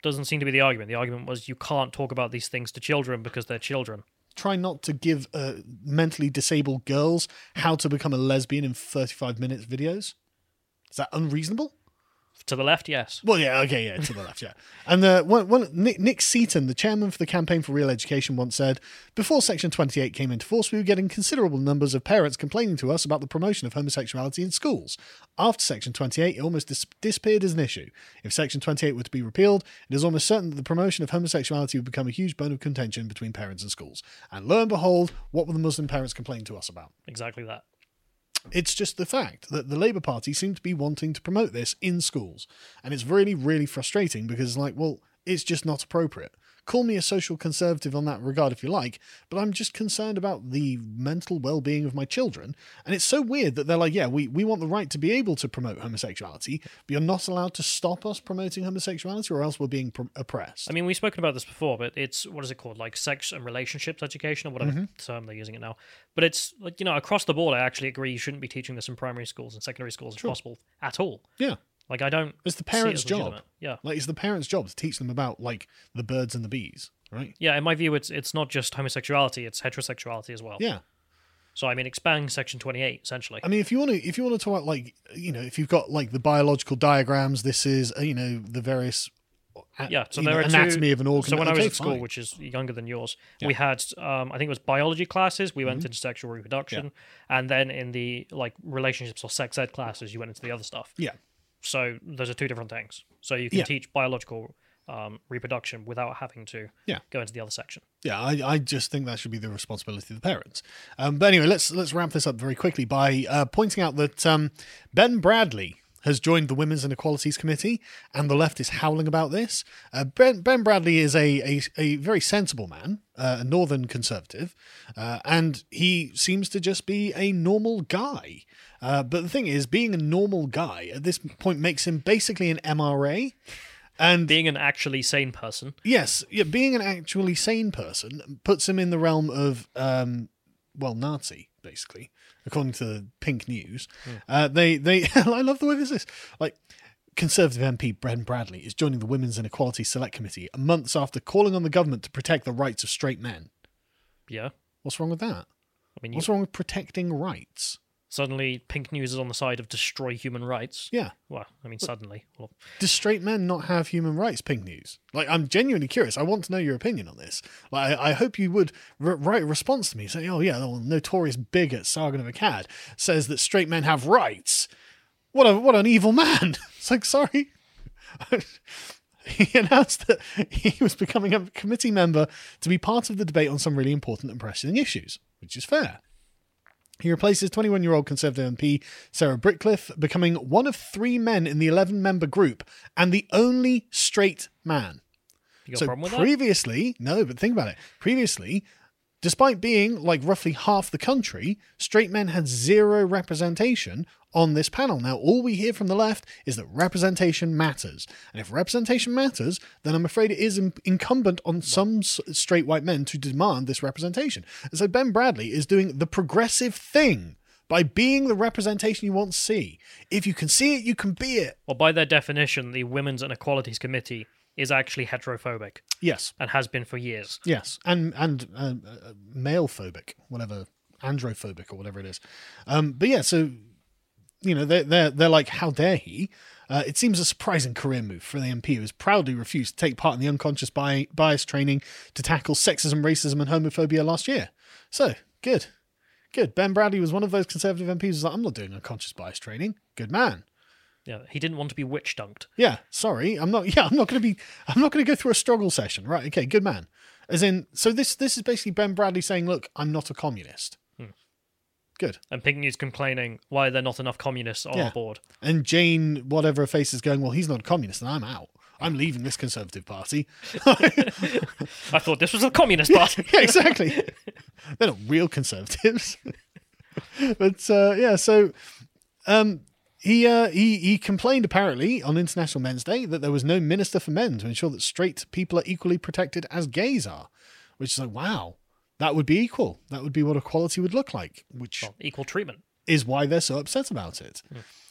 doesn't seem to be the argument. The argument was you can't talk about these things to children because they're children. Try not to give uh, mentally disabled girls how to become a lesbian in thirty-five minutes videos. Is that unreasonable? To the left, yes. Well, yeah, okay, yeah, to the left, yeah. And uh, one, one, Nick, Nick Seaton, the chairman for the Campaign for Real Education, once said, before Section twenty-eight came into force, we were getting considerable numbers of parents complaining to us about the promotion of homosexuality in schools. After Section twenty-eight, it almost dis- disappeared as an issue. If Section twenty-eight were to be repealed, it is almost certain that the promotion of homosexuality would become a huge bone of contention between parents and schools. And lo and behold, what were the Muslim parents complaining to us about? Exactly that. It's just the fact that the Labour Party seem to be wanting to promote this in schools. And it's really, really frustrating because it's like, well, it's just not appropriate. Call me a social conservative on that regard if you like, but I'm just concerned about the mental well-being of my children. And it's so weird that they're like, yeah, we, we want the right to be able to promote homosexuality, but you're not allowed to stop us promoting homosexuality or else we're being pr- oppressed. I mean, we've spoken about this before, but it's, what is it called? Like sex and relationships education or whatever Mm-hmm. term they're using it now. But it's, like, you know, across the board, I actually agree you shouldn't be teaching this in primary schools and secondary schools if Sure. possible at all. Yeah. Like, I don't It's the see it parents' as job. legitimate. Yeah. Like, it's the parents' job to teach them about, like, the birds and the bees, right? Yeah, in my view, it's it's not just homosexuality, it's heterosexuality as well. Yeah. So, I mean, expand Section twenty-eight, essentially. I mean, if you want to, if you want to talk about, like, you know, if you've got like the biological diagrams, this is, uh, you know, the various, uh, Yeah, so you there know, are two- anatomy of an organ. So when I was Okay, at school, fine. which is younger than yours, Yeah. we had um, I think it was biology classes. We went Mhm. into sexual reproduction, and then in the like relationships or sex ed classes, you went into the other stuff. Yeah. So those are two different things. So you can Yeah. teach biological um, reproduction without having to Yeah. go into the other section. Yeah, I, I just think that should be the responsibility of the parents. Um, but anyway, let's let's wrap this up very quickly by uh, pointing out that um, Ben Bradley has joined the Women's Inequalities Committee, and the left is howling about this. Uh, Ben, Ben Bradley is a, a, a very sensible man, uh, a northern conservative, uh, and he seems to just be a normal guy. Uh, but the thing is, being a normal guy at this point makes him basically an M R A. And Being an actually sane person. yes, yeah, being an actually sane person puts him in the realm of, um, well, Nazi, basically, according to Pink News. Uh, they, they, I love the way this is. Like, Conservative M P Ben Bradley is joining the Women's Inequality Select Committee months after calling on the government to protect the rights of straight men. Yeah. What's wrong with that? I mean, you, What's wrong with protecting rights? suddenly Pink News is on the side of destroy human rights. Yeah. Well, I mean, suddenly. Well, Do straight men not have human rights, Pink News? Like, I'm genuinely curious. I want to know your opinion on this. Like, I, I hope you would r- write a response to me saying, oh, yeah, the notorious bigot Sargon of Akkad says that straight men have rights. What a what an evil man. It's like, sorry. He announced that he was becoming a committee member to be part of the debate on some really important and pressing issues, which is fair. He replaces twenty-one-year-old Conservative M P Sarah Brickliffe, becoming one of three men in the eleven-member group and the only straight man. you got So a problem with that? previously, no, but think about it. Previously, despite being like roughly half the country, straight men had zero representation on this panel. Now, all we hear from the left is that representation matters. And if representation matters, then I'm afraid it is in- incumbent on some s- straight white men to demand this representation. And so Ben Bradley is doing the progressive thing by being the representation you want to see. If you can see it, you can be it. Well, by their definition, the Women's Inequalities Committee is actually heterophobic Yes. and has been for years. Yes, and and uh, uh, male phobic, whatever, androphobic or whatever it is. Um, but yeah, so you know they're they're they're like, how dare he? Uh, it seems a surprising career move for the M P who has proudly refused to take part in the unconscious bi- bias training to tackle sexism, racism, and homophobia last year. So good, good. Ben Bradley was one of those Conservative M Ps who's like, I'm not doing unconscious bias training. Good man. Yeah, he didn't want to be witch dunked. Yeah, sorry, I'm not. Yeah, I'm not going to be. I'm not going to go through a struggle session. Right? Okay, good man. As in, so this this is basically Ben Bradley saying, "Look, I'm not a communist." Hmm. Good. And Pink News complaining why there are not enough communists on Yeah. our board. And Jane, whatever her face is going, well, he's not a communist, and I'm out. I'm leaving this Conservative Party. I thought this was a communist party. Yeah, exactly. They're not real conservatives. But uh, yeah, so um, he uh, he he complained apparently on International Men's Day that there was no minister for men to ensure that straight people are equally protected as gays are, which is like, wow, that would be equal. That would be what equality would look like, which Well, equal treatment. is why they're so upset about it.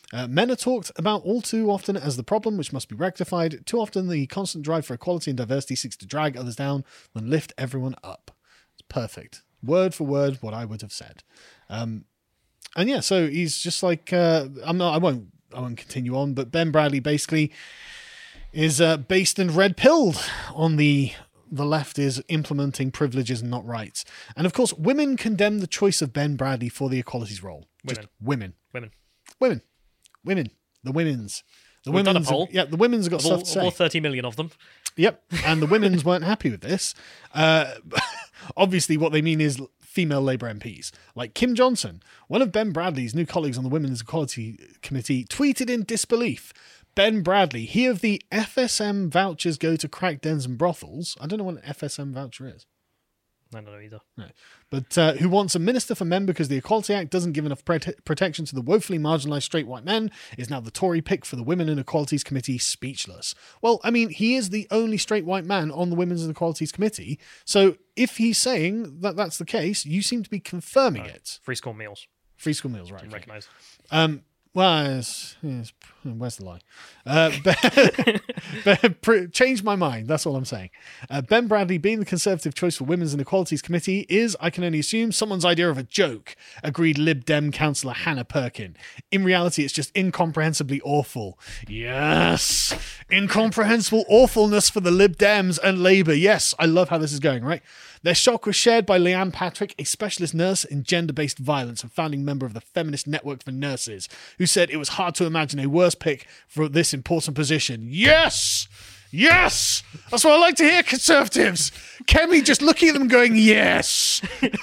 Uh, men are talked about all too often as the problem which must be rectified. Too often the constant drive for equality and diversity seeks to drag others down than lift everyone up. It's perfect. Word for word what I would have said. Um, and yeah, so he's just like, uh, I'm not, I won't, I won't continue on, but Ben Bradley basically is uh, based and red-pilled on the the left is implementing privileges and not rights. And of course, women condemn the choice of Ben Bradley for the equalities role. Women. Just women. Women. Women. Women. The women's. The We've done a women's poll. have, yeah, the women's have got Of all, stuff to say. of all thirty million of them. Yep. And the women's weren't happy with this. Uh, obviously, what they mean is female Labour M Ps. Like Kim Johnson, one of Ben Bradley's new colleagues on the Women's Equality Committee, tweeted in disbelief. Ben Bradley, he of the F S M vouchers go to crack dens and brothels. I don't know what an F S M voucher is. I don't know either. No. But uh, who wants a minister for men because the Equality Act doesn't give enough prote- protection to the woefully marginalised straight white men, is now the Tory pick for the Women and Equalities Committee, speechless. Well, I mean, he is the only straight white man on the Women's and Equalities Committee, so if he's saying that that's the case, you seem to be confirming No. it. Free school meals. Free school meals, right. Didn't Okay. recognise. Um, well, it's, it's, where's the lie? Uh, ben, ben, pr- change my mind. That's all I'm saying. Uh, Ben Bradley being the Conservative choice for Women's and Equalities Committee is, I can only assume, someone's idea of a joke, agreed Lib Dem councillor Hannah Perkin. In reality, it's just incomprehensibly awful. Yes! Incomprehensible awfulness for the Lib Dems and Labour. Yes, I love how this is going, right? Their shock was shared by Leanne Patrick, a specialist nurse in gender-based violence and founding member of the Feminist Network for Nurses, who said it was hard to imagine a worse pick for this important position. Yes! Yes! That's what I like to hear, Conservatives! Kemi just looking at them going, yes!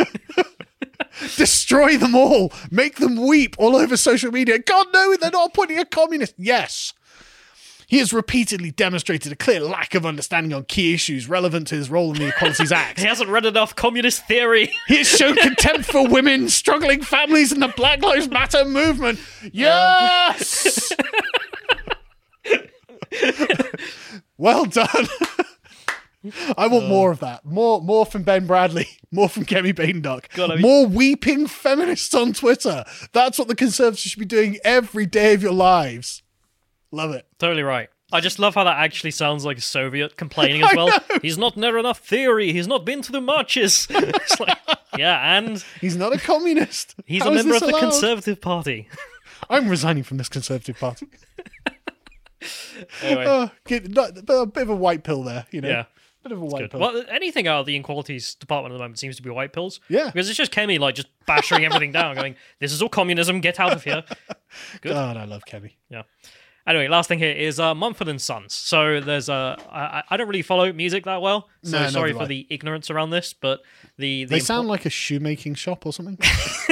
Destroy them all! Make them weep all over social media. God, no, they're not appointing a communist. Yes! He has repeatedly demonstrated a clear lack of understanding on key issues relevant to his role in the Equalities Act. He hasn't read enough communist theory. He has shown contempt for women, struggling families, and the Black Lives Matter movement. Yes! Well done. I want more of that. More more from Ben Bradley. More from Kemi Baindock. God, I mean- More weeping feminists on Twitter. That's what the Conservatives should be doing every day of your lives. Love it. Totally right. I just love how that actually sounds like a Soviet complaining as well. He's not near enough theory. He's not been to the marches. It's like, yeah, and He's not a communist. he's How a is member of this the allowed? Conservative Party. I'm resigning from this Conservative Party. Anyway, Oh, get- not- a bit of a white pill there, you know. yeah. Bit of a white Good. pill. Well, anything out of the Equalities Department at the moment seems to be white pills. Yeah. Because it's just Kemi, like, just bashing everything down, going, this is all communism, get out of here. Good. God, I love Kemi. Yeah. Anyway, last thing here is uh, Mumford and Sons. So there's a. I, I don't really follow music that well, so No, sorry neither do for I. the ignorance around this, but the, the They sound like a shoemaking shop or something.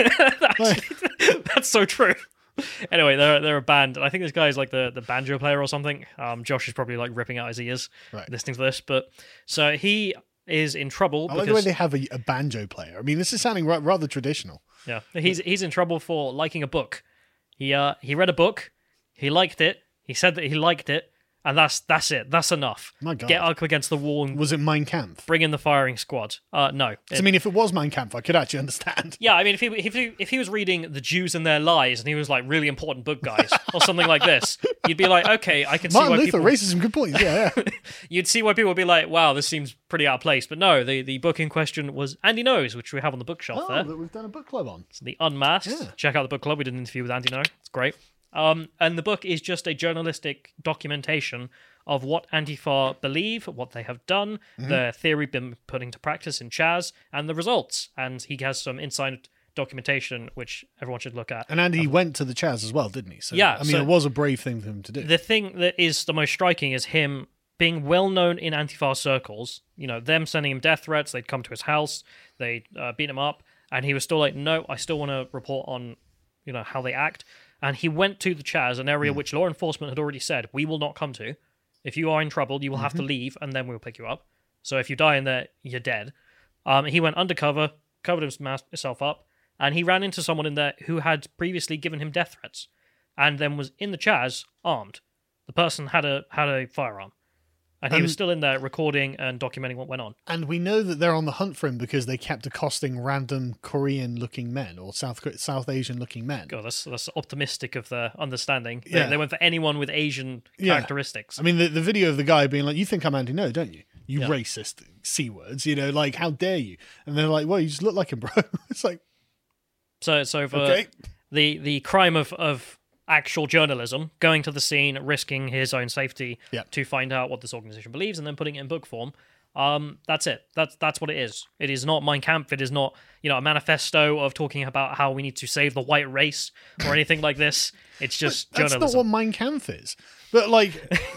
That's so true. Anyway, they're they're a band, and I think this guy is like the, the banjo player or something. Um, Josh is probably like ripping out his ears Right. listening to this, but so he is in trouble I like the way because they have a, a banjo player. I mean, this is sounding ra- rather traditional. yeah, he's he's in trouble for liking a book. He uh he read a book, he liked it, he said that he liked it, and that's that's it. That's enough. My God. Get up against the wall and Was it Mein Kampf? bring in the firing squad. Uh, no. So, I mean, if it was Mein Kampf, I could actually understand. Yeah, I mean, if he if he if he was reading The Jews and Their Lies and he was like really important book guys or something like this, you'd be like, okay, I can see Martin why Luther people. raises some good points. Yeah, yeah. You'd see why people would be like, wow, this seems pretty out of place. But no, the the book in question was Andy Knows, which we have on the bookshelf Oh, there. that we've done a book club on. It's the Unmasked. Yeah. Check out the book club. We did an interview with Andy Know. It's great. Um, and the book is just a journalistic documentation of what Antifa believe, what they have done, Mm-hmm. their theory been put into practice in Chaz, and the results. And he has some inside documentation which everyone should look at. And Andy went to the Chaz as well, didn't he? So, Yeah, I mean, so- it was a brave thing for him to do. The thing that is the most striking is him being well known in Antifa circles. You know, them sending him death threats. They'd come to his house, they'd uh, beat him up, and he was still like, no, I still want to report on, you know, how they act. And he went to the Chaz, an area which law enforcement had already said, we will not come to. If you are in trouble, you will have to leave, and then we'll pick you up. So if you die in there, you're dead. Um, he went undercover, covered himself up, and he ran into someone in there who had previously given him death threats, and then was in the Chaz armed. The person had a had a firearm. And he was Um, still in there recording and documenting what went on. And we know that they're on the hunt for him because they kept accosting random Korean-looking men or South South Asian-looking men. God, that's that's optimistic of their understanding. They, Yeah. they went for anyone with Asian Yeah. characteristics. I mean, the, the video of the guy being like, "You think I'm Andy No, don't you? You Yeah. racist c words. You know, like how dare you?" And they're like, "Well, you just look like him, bro." It's like, So, so for okay, the the crime of of actual journalism, going to the scene, risking his own safety Yeah. to find out what this organization believes, and then putting it in book form. Um, that's it. That's that's what it is. It is not Mein Kampf. It is not, you know, a manifesto of talking about how we need to save the white race or anything like this. It's just that's journalism. not what Mein Kampf is. But like,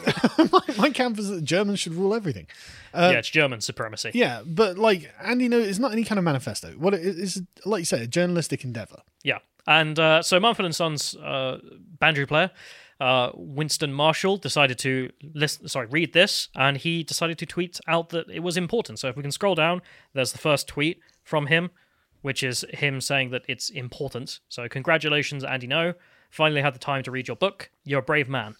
Mein Kampf is that the Germans should rule everything. Uh, yeah, it's German supremacy. Yeah, but like Andy No, it's not any kind of manifesto. What it is, like you say, a journalistic endeavor. Yeah. And uh, so Mumford and Sons uh, banjo player, uh, Winston Marshall, decided to listen, sorry, read this, and he decided to tweet out that it was important. So if we can scroll down, there's the first tweet from him, which is him saying that it's important. So congratulations, Andy No. Finally had the time to read your book. You're a brave man.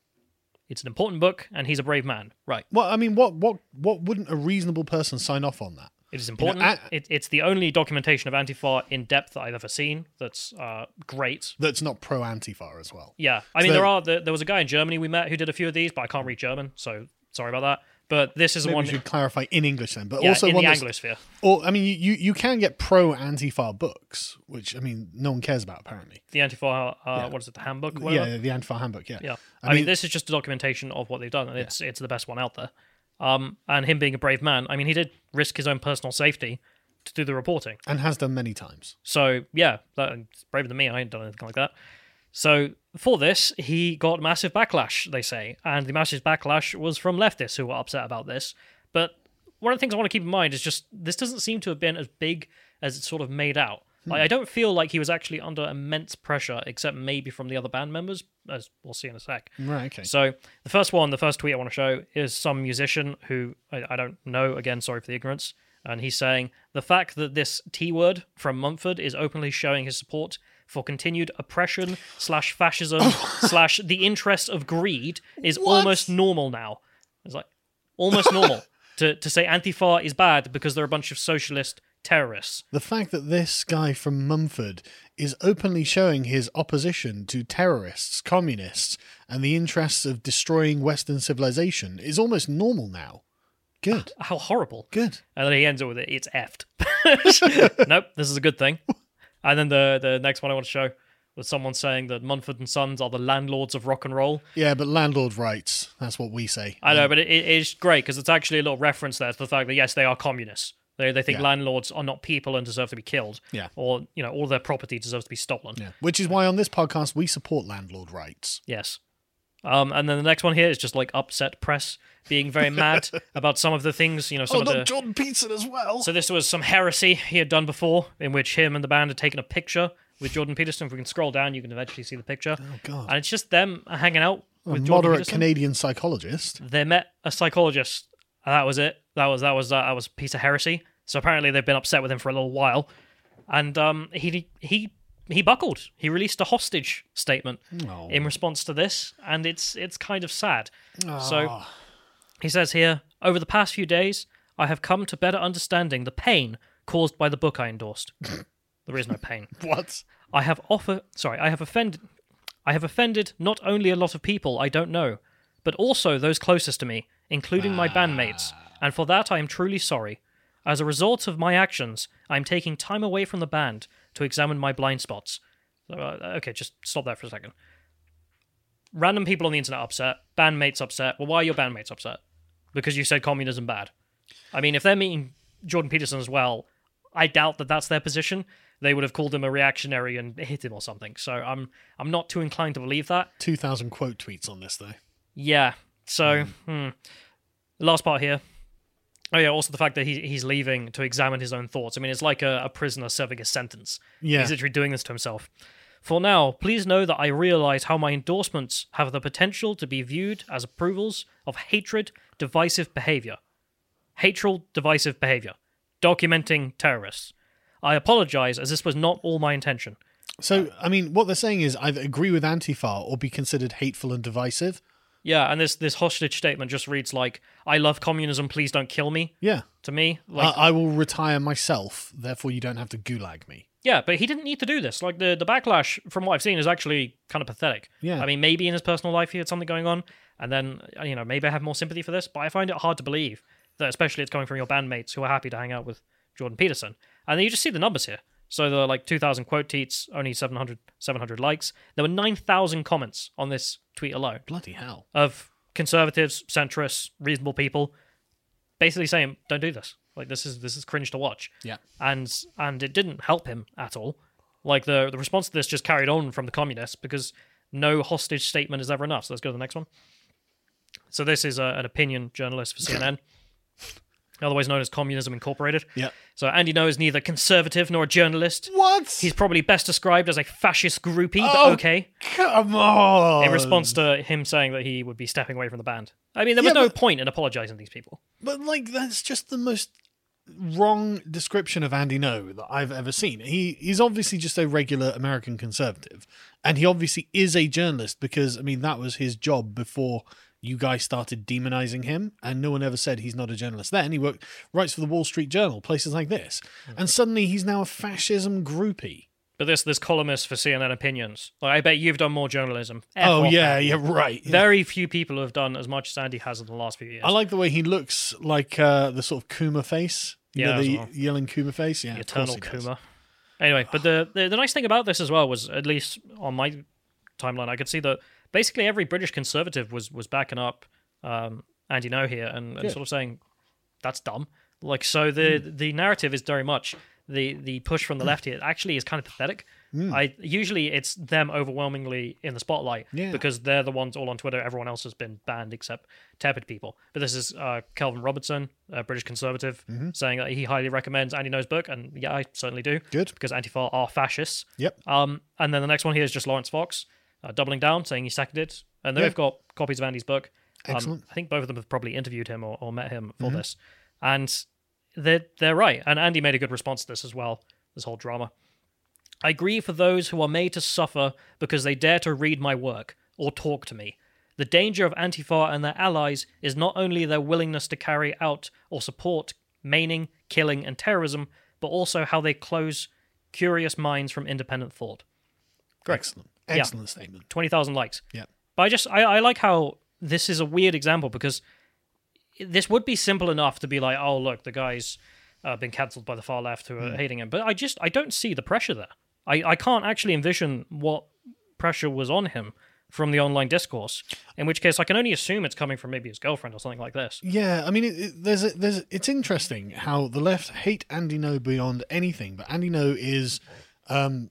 It's an important book, and he's a brave man. Right. Well, I mean, what what what wouldn't a reasonable person sign off on that? It is important. You know, I- it, it's the only documentation of Antifa in depth that I've ever seen. That's uh, great. That's not pro Antifa as well. Yeah, I mean, So- there are there, there was a guy in Germany we met who did a few of these, but I can't read German, so sorry about that. But this is the Maybe one. we should clarify in English then, but Yeah, also in one the that's- Anglosphere. Or I mean, you, you you can get pro Antifa books, which I mean, no one cares about apparently. The Antifa, uh, Yeah. what is it, the handbook? or whatever? Yeah, the Antifa handbook. Yeah, Yeah. I I, mean, mean- this is just a documentation of what they've done, and it's it's the best one out there. Um, and him being a brave man, I mean, he did risk his own personal safety to do the reporting. and has done many times. So yeah, that, it's braver than me. I ain't done anything like that. So for this, he got massive backlash, they say, and the massive backlash was from leftists who were upset about this. But one of the things I want to keep in mind is just this doesn't seem to have been as big as it's sort of made out. Like, I don't feel like he was actually under immense pressure, except maybe from the other band members, as we'll see in a sec. Right. Okay. So the first one, the first tweet I want to show is some musician who I, I don't know. Again, sorry for the ignorance. And he's saying the fact that this T word from Mumford is openly showing his support for continued oppression slash fascism slash the interest of greed is What? almost normal now. It's like almost normal to to say Antifa is bad because they're a bunch of socialist terrorists. The fact that this guy from Mumford is openly showing his opposition to terrorists, communists, and the interests of destroying Western civilization is almost normal now. Good. How horrible. Good. And then he ends it with it, it's effed. Nope, this is a good thing. And then the, the next one I want to show was someone saying that Mumford and Sons are the landlords of rock and roll. Yeah, but landlord rights, that's what we say. I know, but it, it is great because it's actually a little reference there to the fact that, yes, they are communists. They they think Yeah. landlords are not people and deserve to be killed. Yeah. Or, you know, all their property deserves to be stolen. Yeah. Which is why on this podcast we support landlord rights. Yes. Um, and then the next one here is just like upset press being very mad about some of the things, you know, some Oh, of not the... Jordan Peterson as well. So this was some heresy he had done before, in which him and the band had taken a picture with Jordan Peterson. If we can scroll down, you can eventually see the picture. Oh, God. And it's just them hanging out A with Jordan moderate Peterson. Canadian psychologist. They met a psychologist. And that was it. That was that was uh, that was a piece of heresy. So apparently they've been upset with him for a little while, and um, he he he buckled. He released a hostage statement Oh. in response to this, and it's it's kind of sad. So Ah. he says here, over the past few days, I have come to better understanding the pain caused by the book I endorsed. There is no pain. What? I have offer sorry, I have offended I have offended not only a lot of people I don't know, but also those closest to me, including my bandmates, and for that I am truly sorry. As a result of my actions, I am taking time away from the band to examine my blind spots. So, uh, okay, just stop there for a second. Random people on the internet upset, bandmates upset. Well, why are your bandmates upset? Because you said communism bad. I mean, if they're meeting Jordan Peterson as well, I doubt that that's their position. They would have called him a reactionary and hit him or something. So I'm I'm not too inclined to believe that. two thousand quote tweets on this, though. Yeah. So, hmm. The last part here. Oh, yeah, also the fact that he, he's leaving to examine his own thoughts. I mean, it's like a, a prisoner serving a sentence. Yeah. He's literally doing this to himself. For now, please know that I realize how my endorsements have the potential to be viewed as approvals of hatred, divisive behavior. Hatred, divisive behavior. Documenting terrorists. I apologize, as this was not all my intention. So, I mean, what they're saying is either agree with Antifa or be considered hateful and divisive. Yeah, and this this hostage statement just reads like, "I love communism. Please don't kill me." Yeah. To me, like, I, I will retire myself, therefore you don't have to gulag me. yeah, but he didn't need to do this. Like the the backlash from what I've seen is actually kind of pathetic. Yeah. I mean, maybe in his personal life he had something going on, and then you know maybe I have more sympathy for this, but I find it hard to believe that, especially it's coming from your bandmates who are happy to hang out with Jordan Peterson, and then you just see the numbers here. So there were like two thousand quote tweets, only seven hundred, seven hundred likes. There were nine thousand comments on this tweet alone Bloody hell. of conservatives, centrists, reasonable people, basically saying, "Don't do this. Like this is this is cringe to watch." Yeah. And and it didn't help him at all. Like the the response to this just carried on from the communists because no hostage statement is ever enough. So let's go to the next one. So this is a, an opinion journalist for C N N, otherwise known as Communism Incorporated. Yeah. So Andy Ngo is neither conservative nor a journalist. What? He's probably best described as a fascist groupie, but Oh, okay. Come on. In response to him saying that he would be stepping away from the band. I mean, there was Yeah, no but- point in apologizing to these people. But, like, that's just the most wrong description of Andy Ngo that I've ever seen. He He's obviously just a regular American conservative. And he obviously is a journalist because, I mean, that was his job before you guys started demonizing him. And no one ever said he's not a journalist then. He worked, writes for the Wall Street Journal, places like this. And suddenly he's now a fascism groupie. But this this columnist for C N N Opinions, like, I bet you've done more journalism. F Oh, off, yeah, Andy. yeah, right. Yeah. Very few people have done as much as Andy has in the last few years. I like the way he looks like uh, the sort of Kuma face. You Yeah, know, as the well. yelling Kuma face. Yeah, the of course eternal he does. Kuma. Anyway, but the, the the nice thing about this as well was, at least on my timeline, I could see that basically every British conservative was was backing up um, Andy Ngo here and, and Good. sort of saying that's dumb. Like, so the Hmm. the narrative is very much the the push from the left here actually is kind of pathetic. I usually it's them overwhelmingly in the spotlight Hmm. Yeah. because they're the ones all on Twitter. Everyone else has been banned except tepid people. But this is uh, Kelvin Robertson, a British conservative, Mm-hmm. saying that he highly recommends Andy Ngo's book, and yeah, I certainly do. Good. Because Antifa are fascists. Yep. Um, and then the next one here is just Lawrence Fox, uh, doubling down, saying he seconded, and they've Yeah. got copies of Andy's book. Um, Excellent. I think both of them have probably interviewed him or, or met him for Mm-hmm. this, and they're they're right. And Andy made a good response to this as well. This whole drama. I grieve for those who are made to suffer because they dare to read my work or talk to me. The danger of Antifa and their allies is not only their willingness to carry out or support maiming, killing, and terrorism, but also how they close curious minds from independent thought. Excellent. Excellent statement. twenty thousand likes. Yeah. But I just, I, I like how this is a weird example because this would be simple enough to be like, oh, look, the guy's uh, been cancelled by the far left who are Hmm. hating him. But I just, I don't see the pressure there. I, I can't actually envision what pressure was on him from the online discourse, in which case I can only assume it's coming from maybe his girlfriend or something like this. Yeah, I mean, it, it, there's a, there's it's interesting how the left hate Andy Ngo beyond anything, but Andy Ngo is um,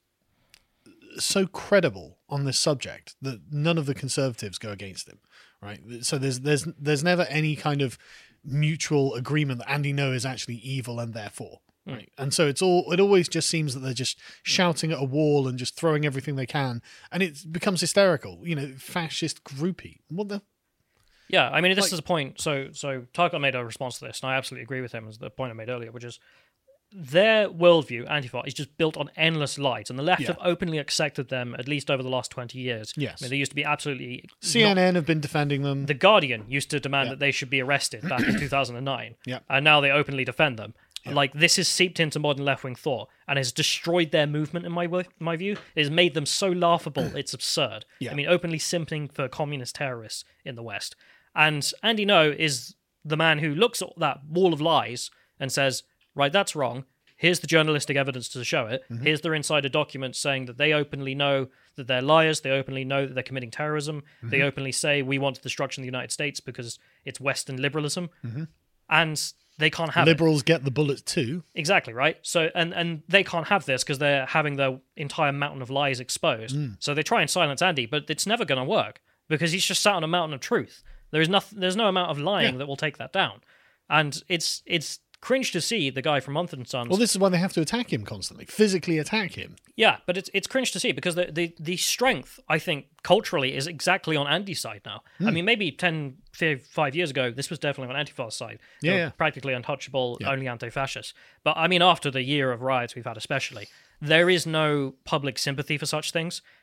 so credible on this subject that none of the conservatives go against him, right? So there's there's there's never any kind of mutual agreement that Andy Ngo is actually evil and therefore. Right. And so it's all it always just seems that they're just shouting at a wall and just throwing everything they can, and it becomes hysterical, you know, fascist groupie. What the Yeah, I mean, this Like- is a point. So, so Tarkon made a response to this, and I absolutely agree with him. As the point I made earlier, which is their worldview, Antifa, is just built on endless lies, and the left Yeah. have openly accepted them at least over the last twenty years. Yes. I mean, they used to be absolutely. C N N have been defending them. The Guardian used to demand Yeah. that they should be arrested back in two thousand nine, Yeah. and now they openly defend them. Like, this has seeped into modern left-wing thought and has destroyed their movement, in my wi- my view. It has made them so laughable, it's absurd. Yeah. I mean, openly simping for communist terrorists in the West. And Andy Ngo is the man who looks at that wall of lies and says, right, that's wrong. Here's the journalistic evidence to show it. Mm-hmm. Here's their insider documents saying that they openly know that they're liars. They openly know that they're committing terrorism. Mm-hmm. They openly say, we want the destruction of the United States because it's Western liberalism. Mm-hmm. And they can't have it. Liberals get the bullets too. Exactly, right? So and and they can't have this because they're having their entire mountain of lies exposed. Mm. So they try and silence Andy, but it's never going to work because he's just sat on a mountain of truth. There is nothing. There's no amount of lying Yeah. that will take that down. And it's it's cringe to see the guy from Mumford and Sons. Well, this is why they have to attack him constantly, physically attack him. Yeah, but it's it's cringe to see because the the, the strength, I think, culturally is exactly on Andy's side now. I Hmm. mean, maybe ten, five years ago, this was definitely on Antifa's side. They Yeah, were yeah. practically untouchable, Yeah. only anti-fascist. But I mean, after the year of riots we've had especially, there is no public sympathy for such things.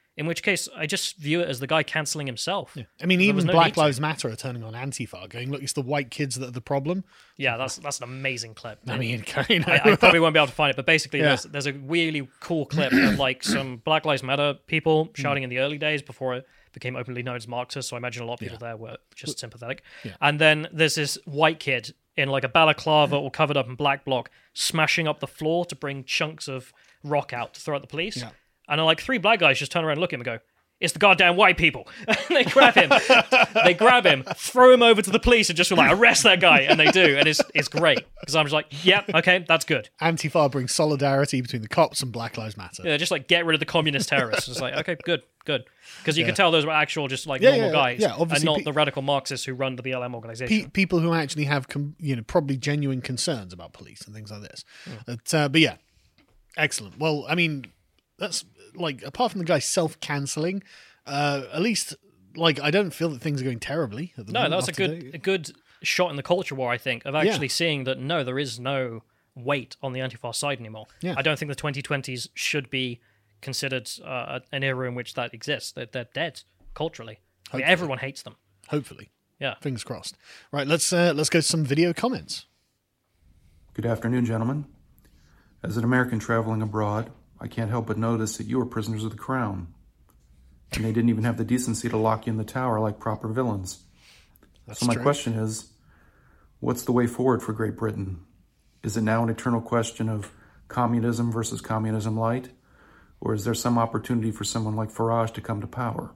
In which case, I just view it as the guy cancelling himself. Yeah. I mean, There even was no Black need to. Lives Matter are turning on Antifa, going, look, it's the white kids that are the problem. Yeah, that's that's an amazing clip. I mean, you know. I, I probably won't be able to find it, but basically, Yeah. there's there's a really cool clip of like some Black Lives Matter people shouting in the early days before it became openly known as Marxist. So I imagine a lot of people Yeah. there were just sympathetic. Yeah. And then there's this white kid in like a balaclava all covered up in black bloc, smashing up the floor to bring chunks of rock out to throw at the police. Yeah. And then like three black guys just turn around and look at him and go, "It's the goddamn white people." And they grab him. They grab him, throw him over to the police, and just be like, "Arrest that guy." And they do. And it's it's great. Because I'm just like, yeah, okay, that's good. Antifa brings solidarity between the cops and Black Lives Matter. Yeah, just like get rid of the communist terrorists. It's like, okay, good, good. Because you Yeah. can tell those were actual just like Yeah, normal yeah, guys. yeah, obviously and not pe- the radical Marxists who run the B L M organization. Pe- people who actually have, com- you know, probably genuine concerns about police and things like this. But, uh, but yeah, excellent. Well, I mean, that's like, apart from the guy self-cancelling, uh, at least, like, I don't feel that things are going terribly at the no, moment. that's a after good today. a good shot in the culture war, I think, of actually seeing that no, there is no weight on the Antifa side anymore. Yeah. I don't think the twenty twenties should be considered uh, an era in which that exists. They're, they're dead culturally. I mean, Hopefully. everyone hates them. Hopefully. Yeah. Fingers crossed. Right, let's uh, let's go to some video comments. Good afternoon, gentlemen. As an American traveling abroad, I can't help but notice that you are prisoners of the crown. And they didn't even have the decency to lock you in the tower like proper villains. That's so my true. question is, what's the way forward for Great Britain? Is it now an eternal question of communism versus communism light? Or is there some opportunity for someone like Farage to come to power?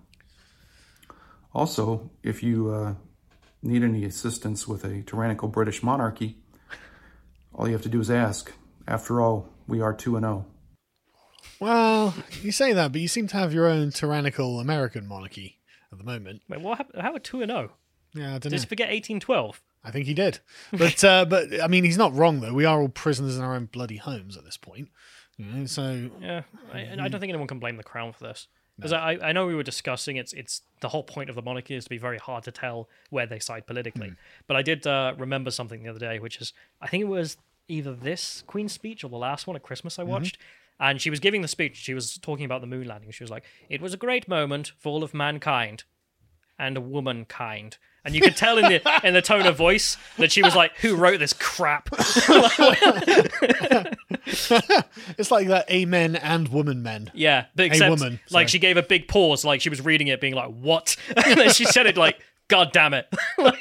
Also, if you uh, need any assistance with a tyrannical British monarchy, all you have to do is ask. After all, we are two and oh. Well, you say that, but you seem to have your own tyrannical American monarchy at the moment. Wait, what happened? How are two and oh? Yeah, I don't Did know. you forget eighteen twelve? I think he did. But, uh, but I mean, he's not wrong, though. We are all prisoners in our own bloody homes at this point. You know, so, Yeah, I, and I don't think anyone can blame the crown for this. Because I, I know we were discussing it's it's the whole point of the monarchy is to be very hard to tell where they side politically. But I did uh, remember something the other day, which is I think it was either this Queen's speech or the last one at Christmas I watched. And she was giving the speech. She was talking about the moon landing. She was like, "It was a great moment for all of mankind and womankind." And you could tell in the in the tone of voice that she was like, "Who wrote this crap?" it's like that amen and woman men. Yeah, but except woman, sorry. like she gave a big pause, like she was reading it, being like, "What?" And then she said it like, "God damn it!"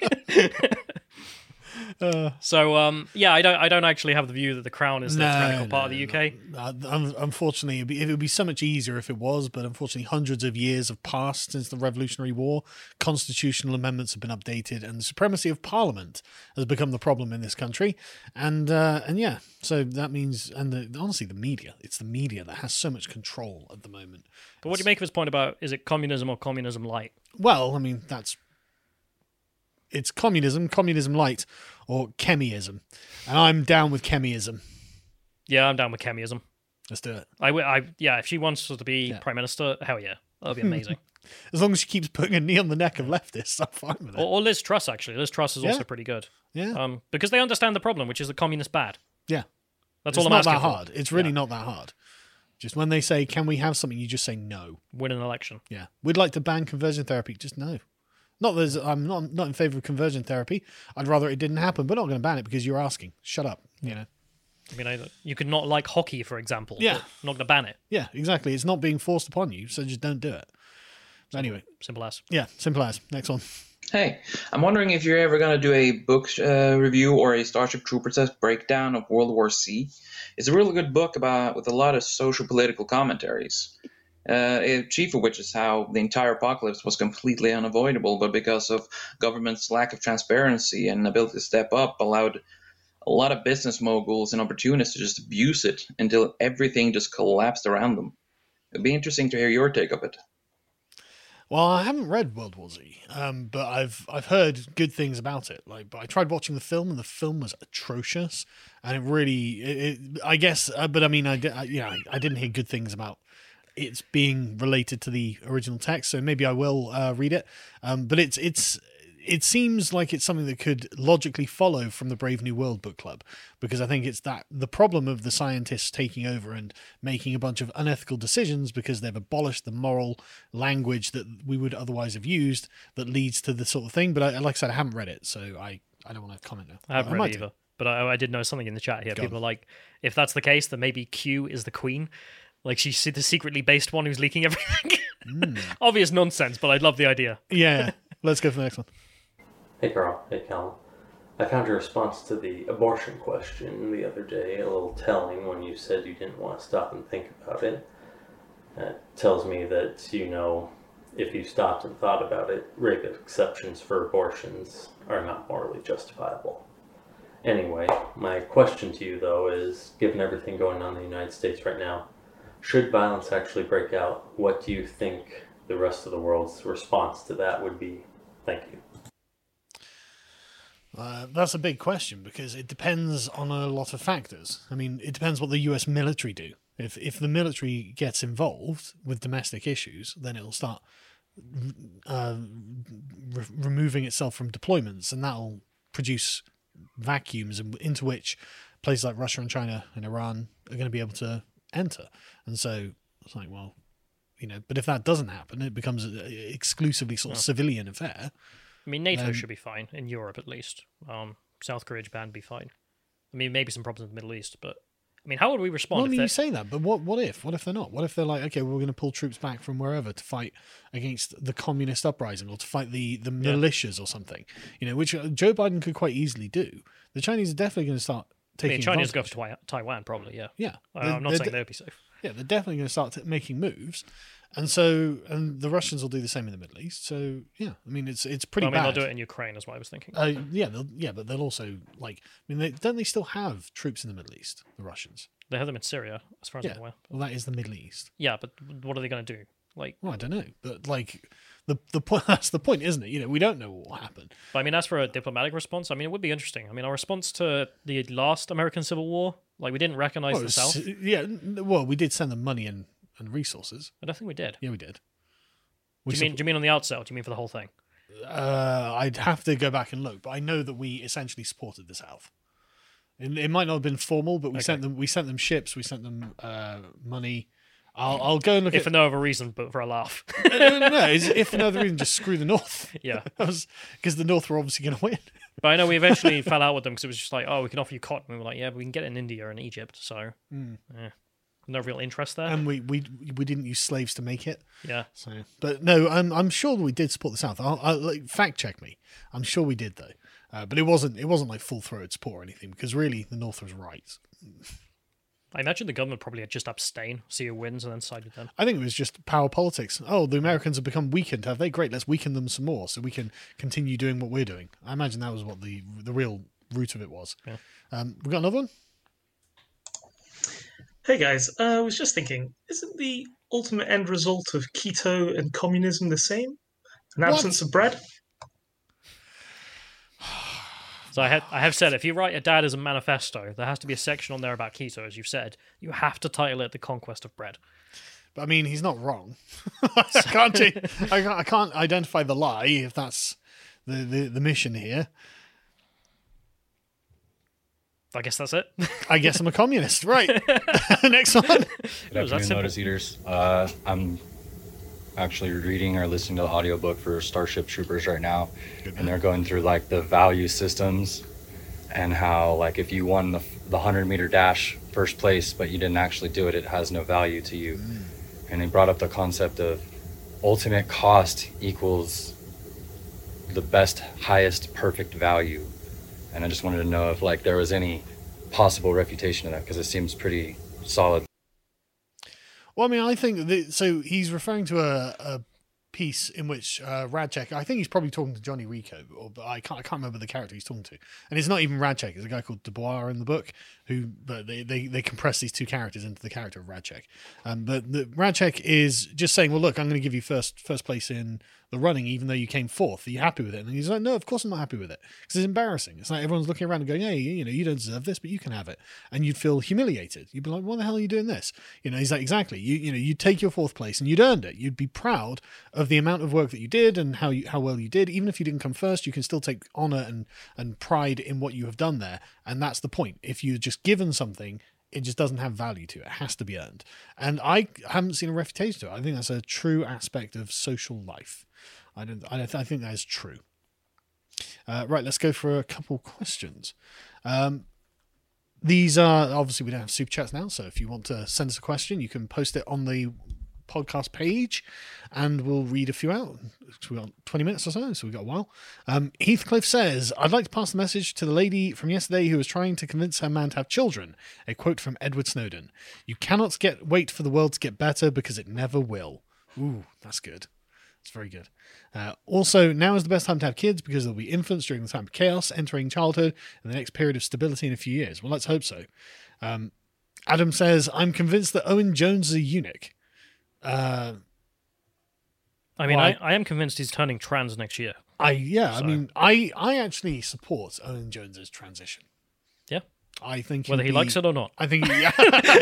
Uh, so, um, yeah, I don't, I don't actually have the view that the crown is the No, tyrannical no, part of the no. U K. Uh, un- unfortunately, it'd be, it would be so much easier if it was, but unfortunately, hundreds of years have passed since the Revolutionary War. Constitutional amendments have been updated, and the supremacy of Parliament has become the problem in this country. And uh, and yeah, so that means, and the, honestly, the media. It's the media that has so much control at the moment. But what do you make of his point about is it communism or communism light? Well, I mean, that's it's communism, communism light, or chemiism, and I'm down with chemiism. Yeah, I'm down with chemiism. Let's do it. I, w- I yeah, if she wants to be Yeah. prime minister, hell yeah, that'll be amazing. As long as she keeps putting a knee on the neck of leftists, I'm fine with it. or, or Liz Truss actually. Liz Truss is Yeah. also pretty good. Yeah. Um, because they understand the problem, which is the communist bad. Yeah. That's It's all I'm not asking that for. hard. It's really Yeah. not that hard. Just when they say, can we have something, you just say no. Win an election. Yeah. We'd like to ban conversion therapy. Just no. Not that there's- I'm not, not in favor of conversion therapy. I'd rather it didn't happen, but not going to ban it because you're asking. Shut up. You know. I mean, I, you could not like hockey, for example. Yeah. but I'm not going to ban it. Yeah, exactly. It's not being forced upon you, so just don't do it. But anyway, Simple as. yeah, simple as. Next one. Hey, I'm wondering if you're ever going to do a book uh, review or a Starship Troopers breakdown of World War C. It's a really good book about with a lot of social political commentaries. Uh, it- chief of which is how the entire apocalypse was completely unavoidable, but because of government's lack of transparency and ability to step up, allowed a lot of business moguls and opportunists to just abuse it until everything just collapsed around them. It'd be interesting to hear your take of it. Well, I haven't read World War Z, um, but I've I've heard good things about it. Like, but I tried watching the film, and the film was atrocious, and it really, it, it, I guess, uh, but I mean, I, did, I you know, I, I didn't hear good things about it's being related to the original text, so maybe I will uh, read it. Um, but it's it's it seems like it's something that could logically follow from the Brave New World book club, because I think it's that the problem of the scientists taking over and making a bunch of unethical decisions because they've abolished the moral language that we would otherwise have used that leads to the sort of thing. But I, like I said, I haven't read it, so I, I don't want to comment now. I haven't I read might it either, do. but I, I did know something in the chat here. Go People on. are like, if that's the case, then maybe Q is the queen. Like she's the secretly based one who's leaking everything. Mm. Obvious nonsense, but I love the idea. Yeah, let's go for the next one. Hey Carl, hey Callum. I found your response to the abortion question the other day a little telling when you said you didn't want to stop and think about it. That tells me that you know if you stopped and thought about it, rape exceptions for abortions are not morally justifiable. Anyway, my question to you though is, given everything going on in the United States right now, should violence actually break out, what do you think the rest of the world's response to that would be? Thank you. Uh, that's a big question because it depends on a lot of factors. I mean, it depends what the U S military do. If if the military gets involved with domestic issues, then it'll start uh, re- removing itself from deployments, and that'll produce vacuums into which places like Russia and China and Iran are going to be able to enter. And so it's like, well, you know, but if that doesn't happen, it becomes an exclusively sort of Yeah. civilian affair. I mean, NATO Um, should be fine in Europe at least. Um, South Korea, Japan be fine. I mean, maybe some problems in the Middle East, but I mean, how would we respond? Well, I if mean, they- you say that, but what what if? What if they're not? What if they're like, okay, we're going to pull troops back from wherever to fight against the communist uprising or to fight the, the Yeah. militias or something? You know, which uh, Joe Biden could quite easily do. The Chinese are definitely going to start I taking. mean, Chinese go advantage. for Taiwan, Taiwan probably, yeah. Yeah, Uh, They're- I'm not they're saying de- they'd be safe. Yeah, they're definitely going to start t- making moves, and so and the Russians will do the same in the Middle East. So yeah, I mean, it's it's pretty I mean, bad. they'll do it in Ukraine, is what I was thinking. Uh, yeah, they'll, yeah, but they'll also like. I mean, they, don't they still have troops in the Middle East? The Russians. They have them in Syria, as far as Yeah. I'm aware. Well, that is the Middle East. Yeah, but what are they going to do? Like, Well, I don't know, but like the the point that's the point, isn't it? You know, we don't know what will happen. but I mean, as for a diplomatic response, I mean, it would be interesting. I mean, our response to the last American Civil War, like we didn't recognize Well, the it was- South. yeah, n- well, we did send them money and, and resources. I don't think we did. Yeah, we did. Do We you mean? Do you mean on the outset? Or do you mean for the whole thing? Uh, I'd have to go back and look, but I know that we essentially supported the South. It, it might not have been formal, but we Okay. sent them. We sent them ships. We sent them uh, money. I'll, I'll go and look If at. for no other reason, but for a laugh. no, no, no, it's- if for no other reason, just screw the North. Yeah. Because the North were obviously going to win. But I know we eventually fell out with them because it was just like, oh, we can offer you cotton. We were like, yeah, but we can get it in India and Egypt, so Mm. eh, no real interest there. And we, we we didn't use slaves to make it. yeah. So, but no, I'm I'm sure we did support the South. I'll, I'll like, fact check me. I'm sure we did though, uh, but it wasn't it wasn't like full throated support or anything because really the North was right. I imagine the government probably had just abstain, see who wins, and then side with them. I think it was just power politics. Oh, the Americans have become weakened, have they? Great, let's weaken them some more so we can continue doing what we're doing. I imagine that was what the the real root of it was. Yeah. Um, we got another one. Hey guys, uh, I was just thinking, isn't the ultimate end result of keto and communism the same? An What? absence of bread? So I have I have said if you write a Dadaism manifesto, there has to be a section on there about keto, as you've said. You have to title it "The Conquest of Bread." But I mean, he's not wrong. I can't change, I can't I can't identify the lie if that's the the, the mission here. I guess that's it. I guess I'm a communist. Right. Next one. It Good was that afternoon, simple. Notice Eaters. Uh, I'm actually reading or listening to the audiobook for Starship Troopers right now, and they're going through like the value systems and how like if you won the the hundred meter dash first place but you didn't actually do it, it has no value to you. Mm. And they brought up the concept of ultimate cost equals the best, highest, perfect value. And I just wanted to know if like there was any possible refutation of that because it seems pretty solid. Well, I mean, I think that, so. He's referring to a, a piece in which uh, Radchek. I think he's probably talking to Johnny Rico, or but I can't. I can't remember the character he's talking to. And it's not even Radchek. It's a guy called Dubois in the book. Who, but they they, they compress these two characters into the character of Radchek. Um, but the, Radchek is just saying, well, look, I'm going to give you first first place in the running, even though you came fourth. Are you happy with it? And he's like, no, of course I'm not happy with it because it's embarrassing. It's like everyone's looking around and going, hey, you know, you don't deserve this, but you can have it, and you'd feel humiliated. You'd be like, why the hell are you doing this? You know, he's like, exactly. You you know, you'd take your fourth place and you'd earned it. You'd be proud of of the amount of work that you did and how you, how well you did. Even if you didn't come first, you can still take honor and, and pride in what you have done there. And that's the point. If you're just given something, it just doesn't have value to it. It has to be earned. And I haven't seen a refutation to it. I think that's a true aspect of social life. I don't. I, don't, I think that is true. Uh, right, let's go for a couple questions. Um, these are obviously, we don't have super chats now, so if you want to send us a question, you can post it on the podcast page, and we'll read a few out. We've got twenty minutes or so, so we've got a while. Um, Heathcliff says, I'd like to pass the message to the lady from yesterday who was trying to convince her man to have children. A quote from Edward Snowden. You cannot get wait for the world to get better because it never will. Ooh, that's good. It's very good. Uh, also, now is the best time to have kids because they'll be infants during the time of chaos, entering childhood, and the next period of stability in a few years. Well, let's hope so. Um, Adam says, I'm convinced that Owen Jones is a eunuch. Uh, I mean, well, I, I am convinced he's turning trans next year. I yeah, So- I mean, I I actually support Owen Jones's transition. Yeah. I think Whether he'd he be- likes it or not. I think. Yeah.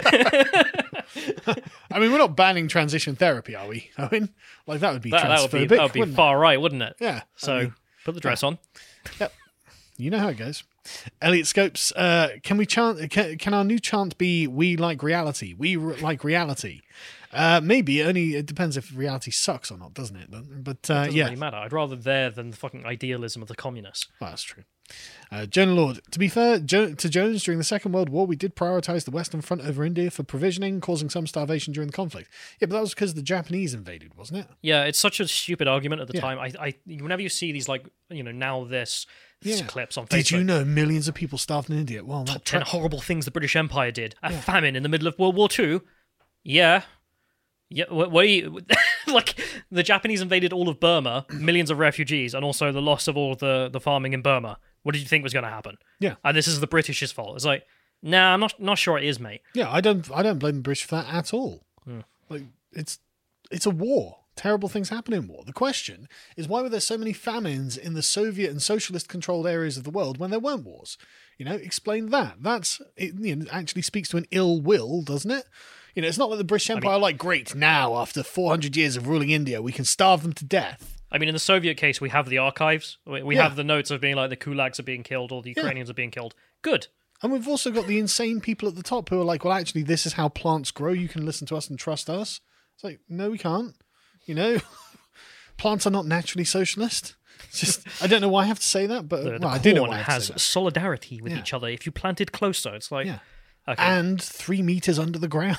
I mean, we're not banning transition therapy, are we? Owen? Like that would be That, that would be, transphobic, that would be wouldn't it? far right, wouldn't it? Yeah. So I mean, put the dress on. Yep. You know how it goes. Elliot Scopes, uh, can we chant? Can, can our new chant be "We like reality"? We re- like reality. Uh, maybe only it depends if reality sucks or not, doesn't it? But, but It uh, doesn't yeah, really matter. I'd rather there than the fucking idealism of the communists. well, that's true. Uh, Jonah Lord, to be fair jo- to Jones, during the Second World War, we did prioritise the Western Front over India for provisioning, causing some starvation during the conflict. Yeah, but that was because the Japanese invaded, wasn't it? Yeah, it's such a stupid argument at the Yeah. time. I, I, whenever you see these like, you know, now this Yeah. clips on Facebook. Did you know millions of people starved in India? Well, top that ten tra- horrible things the British Empire did. A Yeah. famine in the middle of World War Two. Yeah. Yeah, what, what are you... like, the Japanese invaded all of Burma, millions of refugees, and also the loss of all of the, the farming in Burma. What did you think was going to happen? Yeah. And this is the British's fault. It's like, nah, I'm not not sure it is, mate. Yeah, I don't. I don't blame the British for that at all. Hmm. Like it's it's a war. Terrible things happen in war. The question is, why were there so many famines in the Soviet and socialist-controlled areas of the world when there weren't wars? You know, explain that. That's it. You know, actually speaks to an ill will, doesn't it? You know, it's not like the British Empire. Like, great, now after four hundred years of ruling India, we can starve them to death. I mean, in the Soviet case, we have the archives. We we Yeah. have the notes of being like the kulaks are being killed, or the Ukrainians are being killed. Good. And we've also got the insane people at the top who are like, well, actually, this is how plants grow. You can listen to us and trust us. It's like, no, we can't. You know, plants are not naturally socialist. It's just, I don't know why I have to say that, but The, the well, I do know corn why I have to has say that. solidarity with Yeah. each other. If you plant it closer, it's like, Yeah. okay. And three meters under the ground.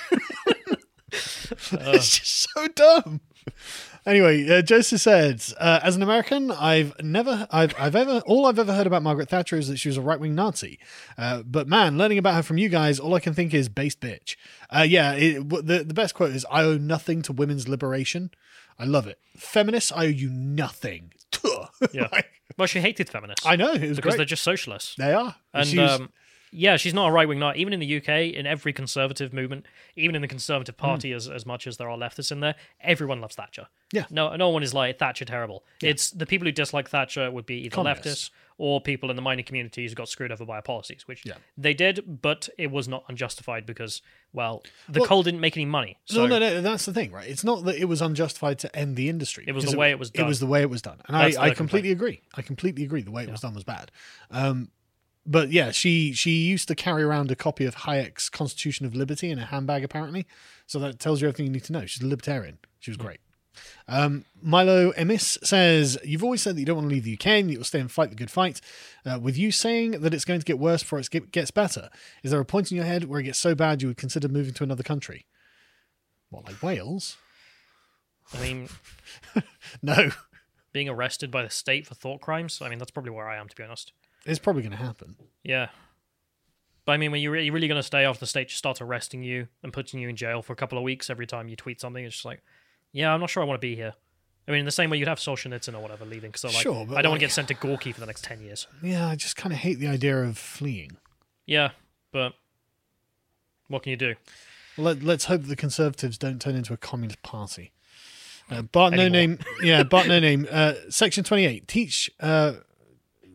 It's just so dumb. Anyway, uh, Joseph said, uh, as an American, I've never, I've, I've ever, all I've ever heard about Margaret Thatcher is that she was a right-wing Nazi. Uh, but man, learning about her from you guys, all I can think is based bitch. Uh, yeah, it, the the best quote is, "I owe nothing to women's liberation." I love it. Feminists, I owe you nothing. Yeah. Well, she hated feminists. I know, it was because great. they're just socialists. They are. And She was- um, yeah, she's not a right wing nut. Even in the U K, in every conservative movement, even in the Conservative Party, as as much as there are leftists in there, everyone loves Thatcher. Yeah. No, no one is like Thatcher terrible. It's the people who dislike Thatcher would be either Communists. leftists or people in the mining communities who got screwed over by her policies, which Yeah. they did, but it was not unjustified because, well, the Well- coal didn't make any money. So no, no, no. That's the thing, right? It's not that it was unjustified to end the industry. It was because the way it was It was done. the way it was done, and That's I, I the completely agree. I completely agree. The way it was done was bad. Um, but yeah, she she used to carry around a copy of Hayek's Constitution of Liberty in a handbag, apparently. So that tells you everything you need to know. She's a libertarian. She was great. Um, Milo Emis says, you've always said that you don't want to leave the U K and you'll stay and fight the good fight. Uh, with you saying that it's going to get worse before it get- gets better, is there a point in your head where it gets so bad you would consider moving to another country? What, like Wales? I mean, No, being arrested by the state for thought crimes, I mean, that's probably where I am, to be honest. it's probably going to happen. Yeah. But I mean, when you're re- you're really going to stay after the state just starts arresting you and putting you in jail for a couple of weeks every time you tweet something, it's just like, yeah, I'm not sure I want to be here. I mean, in the same way you'd have Solzhenitsyn or whatever leaving, because like, Sure, but I don't want like- to get sent to Gorky for the next ten years. Yeah, I just kind of hate the idea of fleeing. Yeah, but what can you do? Let, let's hope the Conservatives don't turn into a communist party. Uh, Bart No Anymore. Name, yeah, Bart No Name. Uh, Section twenty-eight. Teach, uh,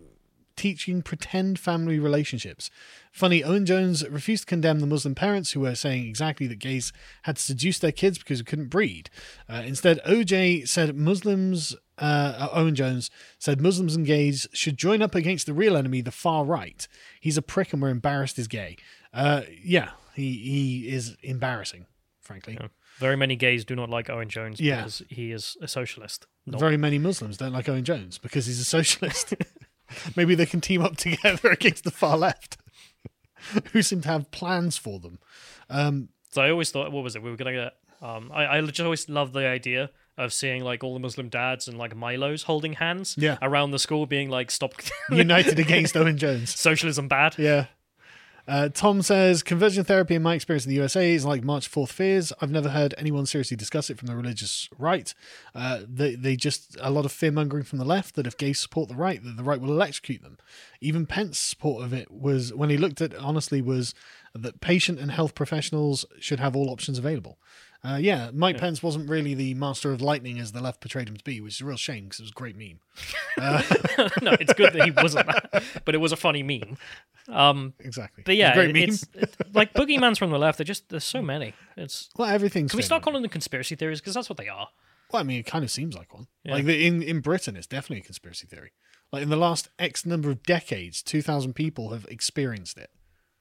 teaching pretend family relationships. Funny, Owen Jones refused to condemn the Muslim parents who were saying exactly that gays had to seduce their kids because they couldn't breed. Uh, instead, O J said Muslims, uh, Owen Jones said Muslims and gays should join up against the real enemy, the far right. He's a prick and we're embarrassed he's gay. Uh, yeah, he, he is embarrassing, frankly. Yeah. Very many gays do not like Owen Jones Yeah. because he is a socialist. Not- Very many Muslims don't like Owen Jones because he's a socialist. Maybe they can team up together against the far left, who seem to have plans for them. Um, So I always thought, what was it? We were gonna get. Um, I I just always loved the idea of seeing like all the Muslim dads and like Milos holding hands Yeah. around the school, being like, "Stop, united against Owen Jones. socialism bad." Yeah. Uh, Tom says, conversion therapy in my experience in the U S A is like March fourth fears. I've never heard anyone seriously discuss it from the religious right. Uh, they, they just, a lot of fear mongering from the left that if gays support the right, that the right will electrocute them. Even Pence's support of it was, when he looked at it honestly, was that patient and health professionals should have all options available. Uh, yeah, Mike Yeah. Pence wasn't really the master of lightning as the left portrayed him to be, which is a real shame because it was a great meme. Uh, No, it's good that he wasn't that, but it was a funny meme. Um, exactly. But It was yeah, a great it- meme. it's it, like boogeyman's from the left. They're just there's so many. It's Well, everything's Can we fair start enough. calling them conspiracy theories because that's what they are. Well, I mean, it kind of seems like one. Yeah. Like the, in in Britain, it's definitely a conspiracy theory. Like in the last X number of decades, two thousand people have experienced it.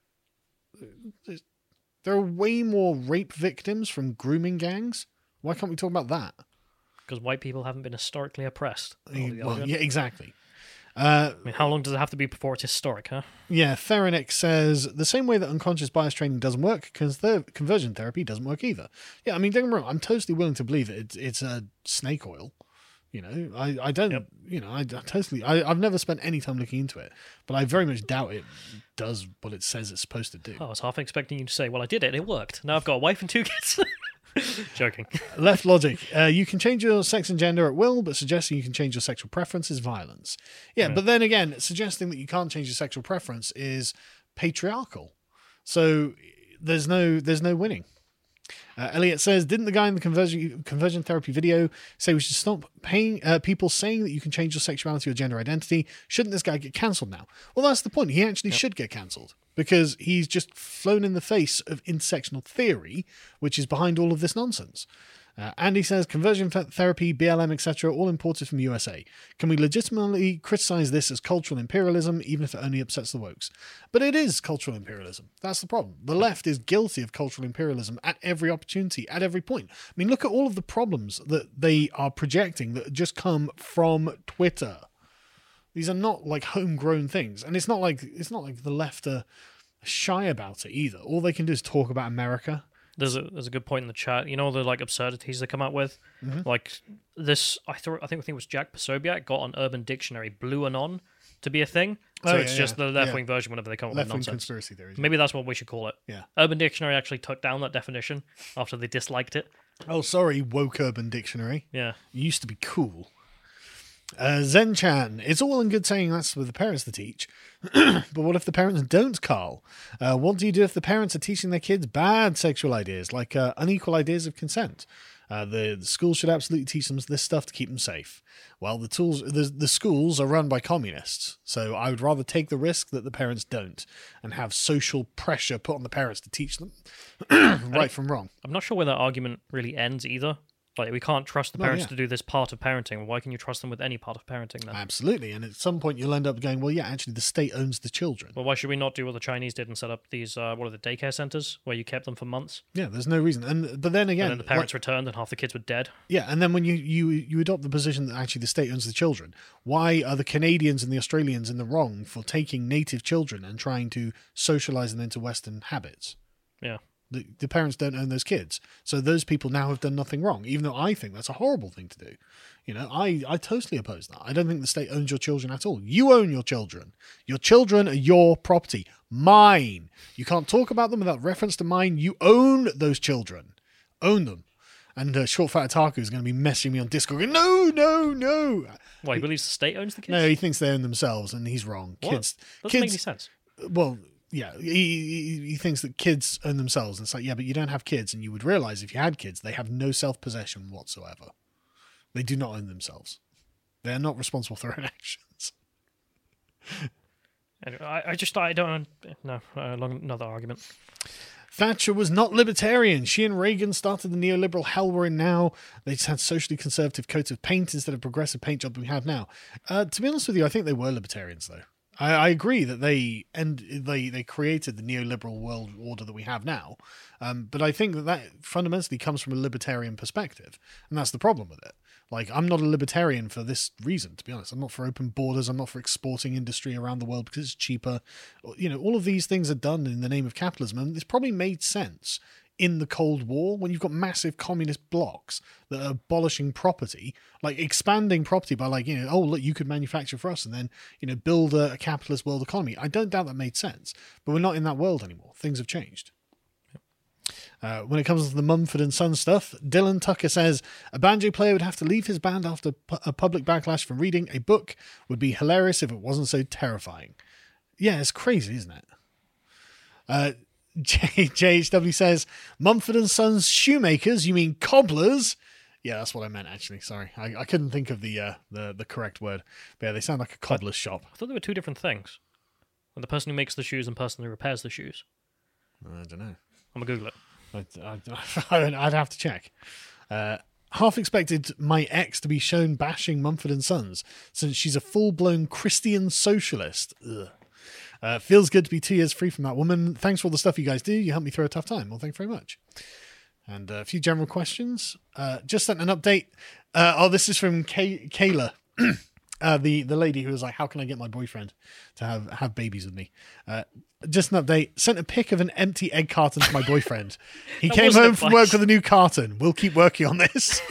There are way more rape victims from grooming gangs. Why can't we talk about that? Because white people haven't been historically oppressed. Well, yeah, exactly. Uh, I mean, how long does it have to be before it's historic, huh? Yeah, Theranex says the same way that unconscious bias training doesn't work, because the conversion therapy doesn't work either. Yeah, I mean, don't get me wrong, I'm totally willing to believe that it's it's a snake oil. You know, I, I don't, Yep. you know, I, I totally, I, I've never spent any time looking into it, but I very much doubt it does what it says it's supposed to do. Oh, I was half expecting you to say, well, I did it, it worked. Now I've got a wife and two kids. Joking. Left logic. Uh, you can change your sex and gender at will, but suggesting you can change your sexual preference is violence. Yeah, Yeah. but then again, suggesting that you can't change your sexual preference is patriarchal. So there's no there's no winning. Uh, Elliot says, didn't the guy in the conversion conversion therapy video say we should stop paying uh, people saying that you can change your sexuality or gender identity? Shouldn't this guy get cancelled now? Well, that's the point. He actually should get cancelled because he's just flown in the face of intersectional theory, which is behind all of this nonsense. Uh, Andy says, conversion th- therapy, B L M, et cetera, all imported from the U S A. Can we legitimately criticize this as cultural imperialism, even if it only upsets the wokes? But it is cultural imperialism. That's the problem. The left is guilty of cultural imperialism at every opportunity, at every point. I mean, look at all of the problems that they are projecting that just come from Twitter. These are not like homegrown things, and it's not like it's not like the left are shy about it either. All they can do is talk about America. There's a there's a good point in the chat. You know the like absurdities they come up with, Mhm. like this. I thought I think I think it was Jack Posobiec got on Urban Dictionary Blue Anon to be a thing. So Oh, it's yeah, just yeah, the left wing yeah. version whenever they come up with Left-wing nonsense. conspiracy theories. Maybe that's what we should call it. Yeah. Urban Dictionary actually took down that definition after they disliked it. Oh, sorry, woke Urban Dictionary. Yeah. It used to be cool. Uh, Zen-chan, it's all in good saying that's for the parents to teach. But what if the parents don't, Carl? Uh, what do you do if the parents are teaching their kids bad sexual ideas, like uh, unequal ideas of consent? Uh, the, the school should absolutely teach them this stuff to keep them safe. Well, the tools, the, the schools are run by communists, so I would rather take the risk that the parents don't and have social pressure put on the parents to teach them right from wrong. I'm not sure where that argument really ends either. Like we can't trust the No, parents yeah. to do this part of parenting. Why can you trust them with any part of parenting then? Absolutely, and at some point you'll end up going, well, yeah, actually the state owns the children. Well, why should we not do what the Chinese did and set up these uh, what are the daycare centers where you kept them for months? Yeah, there's no reason. And but then again, and then the parents like- returned and half the kids were dead. yeah, and then when you, you you adopt the position that actually the state owns the children, why are the Canadians and the Australians in the wrong for taking native children and trying to socialize them into Western habits? Yeah. The, the parents don't own those kids. So those people now have done nothing wrong, even though I think that's a horrible thing to do. You know, I, I totally oppose that. I don't think the state owns your children at all. You own your children. Your children are your property. Mine. You can't talk about them without reference to mine. You own those children. Own them. And uh, Short Fat Otaku is going to be messaging me on Discord going, no, no, no. Why, he believes the state owns the kids? No, he thinks they own themselves, and he's wrong. What? Kids, Doesn't kids, make any sense. Well, yeah, he, he he thinks that kids own themselves. And it's like, yeah, but you don't have kids, and you would realize if you had kids, they have no self-possession whatsoever. They do not own themselves. They are not responsible for their own actions. Anyway, I, I just I don't no uh, long, another argument. Thatcher was not libertarian. She and Reagan started the neoliberal hell we're in now. They just had socially conservative coats of paint instead of progressive paint job we have now. Uh, to be honest with you, I think they were libertarians, though. I, I agree that they and they they created the neoliberal world order that we have now. Um, but I think that that fundamentally comes from a libertarian perspective, and that's the problem with it. Like, I'm not a libertarian for this reason, to be honest. I'm not for open borders. I'm not for exporting industry around the world because it's cheaper. You know, all of these things are done in the name of capitalism, and this probably made sense in the Cold War when you've got massive communist blocs that are abolishing property, like expanding property by like, you know, oh, look, you could manufacture for us and then, you know, build a, a capitalist world economy. I don't doubt that made sense, but we're not in that world anymore. Things have changed. Uh, when it comes to the Mumford and Son stuff, Dylan Tucker says a banjo player would have to leave his band after pu- a public backlash from reading a book. Would be hilarious if it wasn't so terrifying. Yeah, it's crazy, isn't it? Uh, J- JHW says Mumford and Sons shoemakers. You mean cobblers? Yeah, that's what I meant. Actually, sorry, I, I couldn't think of the uh, the the correct word. But yeah, they sound like a cobbler's shop. I thought they were two different things. Like the person who makes the shoes and the person who repairs the shoes. I don't know. I'm gonna Google it. I'd, I'd, I'd have to check. Uh, half expected my ex to be shown bashing Mumford and Sons since she's a full-blown Christian socialist. Ugh. Uh, feels good to be two years free from that woman. Thanks for all the stuff you guys do. You helped me through a tough time. Well, thanks very much. And uh, a few general questions. Uh, just sent an update. Uh, oh, this is from Kay- Kayla. Uh, the, the lady who was like, how can I get my boyfriend to have, have babies with me? Uh, just an update. Sent a pic of an empty egg carton to my boyfriend. He That came wasn't home from advice. work with a new carton. We'll keep working on this.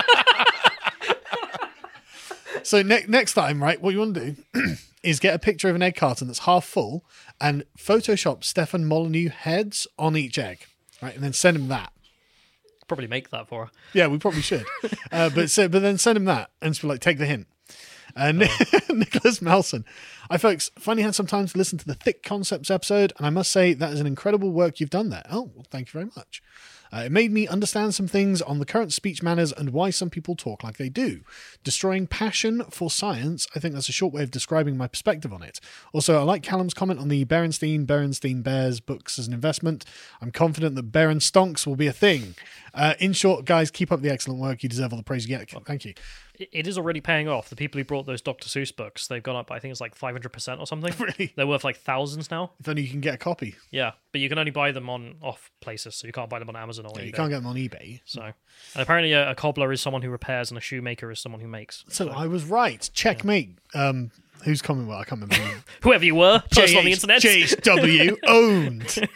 So ne- next time, right, what you want to do is get a picture of an egg carton that's half full and Photoshop Stefan Molyneux heads on each egg, right, and then send him that. Probably make that for her. Yeah, we probably should. uh, but so, but then send him that and just be like, take the hint. Uh, oh. Nicholas Malson. Hi, folks. Finally had some time to listen to the Thick Concepts episode, and I must say that is an incredible work you've done there. Oh, well, thank you very much. Uh, it made me understand some things on the current speech manners and why some people talk like they do. Destroying passion for science, I think that's a short way of describing my perspective on it. Also, I like Callum's comment on the Berenstein, Berenstein Bears books as an investment. I'm confident that Beren Stonks will be a thing. Uh, in short, guys, keep up the excellent work. You deserve all the praise you get. Thank you. It is already paying off. The people who brought those Doctor Seuss books, they've gone up, I think it's like five hundred percent or something. Really? They're worth like thousands now. If only you can get a copy. Yeah, but you can only buy them on off places, so you can't buy them on Amazon or Yeah, eBay. you can't get them on eBay. So, and apparently a, a cobbler is someone who repairs and a shoemaker is someone who makes. So I was right. Checkmate. Yeah. Um, who's coming? Well, I can't remember. Whoever you were, post on the internet. J H W owned.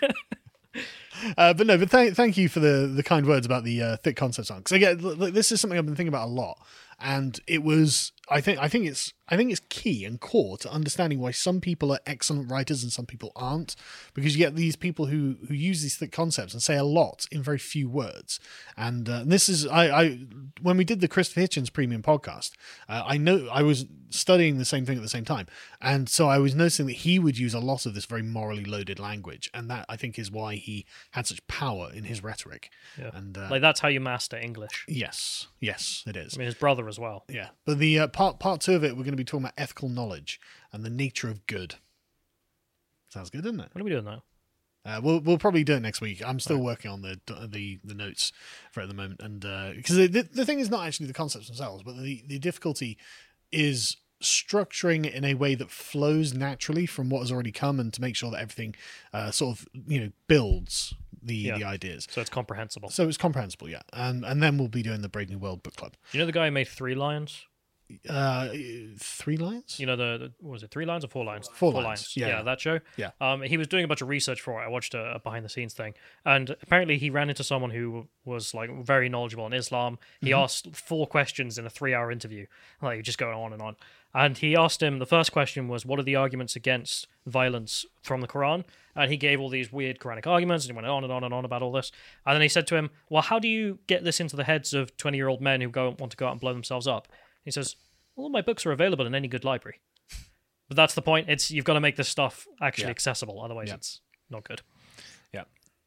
Uh, but no, but th- thank you for the, the kind words about the uh, Thick Concepts song. Because again, l- l- this is something I've been thinking about a lot, and it was I think I think it's I think it's key and core to understanding why some people are excellent writers and some people aren't, because you get these people who who use these thick concepts and say a lot in very few words. And uh, this is I, I when we did the Christopher Hitchens premium podcast, uh, I know I was studying the same thing at the same time, and so I was noticing that he would use a lot of this very morally loaded language, and that I think is why he had such power in his rhetoric. Yeah. And uh, like that's how you master English. Yes, yes, it is. I mean, his brother as well. Yeah, but the uh, part part two of it, we're going to be talking about ethical knowledge and the nature of good. Sounds good, doesn't it? What are we doing now? Uh, we'll we'll probably do it next week. I'm still right. working on the the the notes for it at the moment, and because uh, the the thing is not actually the concepts themselves, but the the difficulty is structuring it in a way that flows naturally from what has already come, and to make sure that everything uh, sort of you know builds the Yeah. the ideas. So it's comprehensible. So it's comprehensible, yeah. And and then we'll be doing the Brave New World book club. You know the guy who made Three Lions? Uh, three lines? You know the, the what was it three lines or four lines? Four lines, yeah, yeah. that show. Yeah. Um, he was doing a bunch of research for it. I watched a, a behind the scenes thing, and apparently he ran into someone who was like very knowledgeable in Islam. He Mhm. asked four questions in a three-hour interview, like just going on and on. And he asked him. The first question was, "What are the arguments against violence from the Quran?" And he gave all these weird Quranic arguments, and he went on and on and on about all this. And then he said to him, "Well, how do you get this into the heads of twenty-year-old men who go want to go out and blow themselves up?" He says, "All my books are available in any good library." But that's the point. It's you've got to make this stuff actually Yeah. accessible, otherwise Yeah. it's not good. Yeah.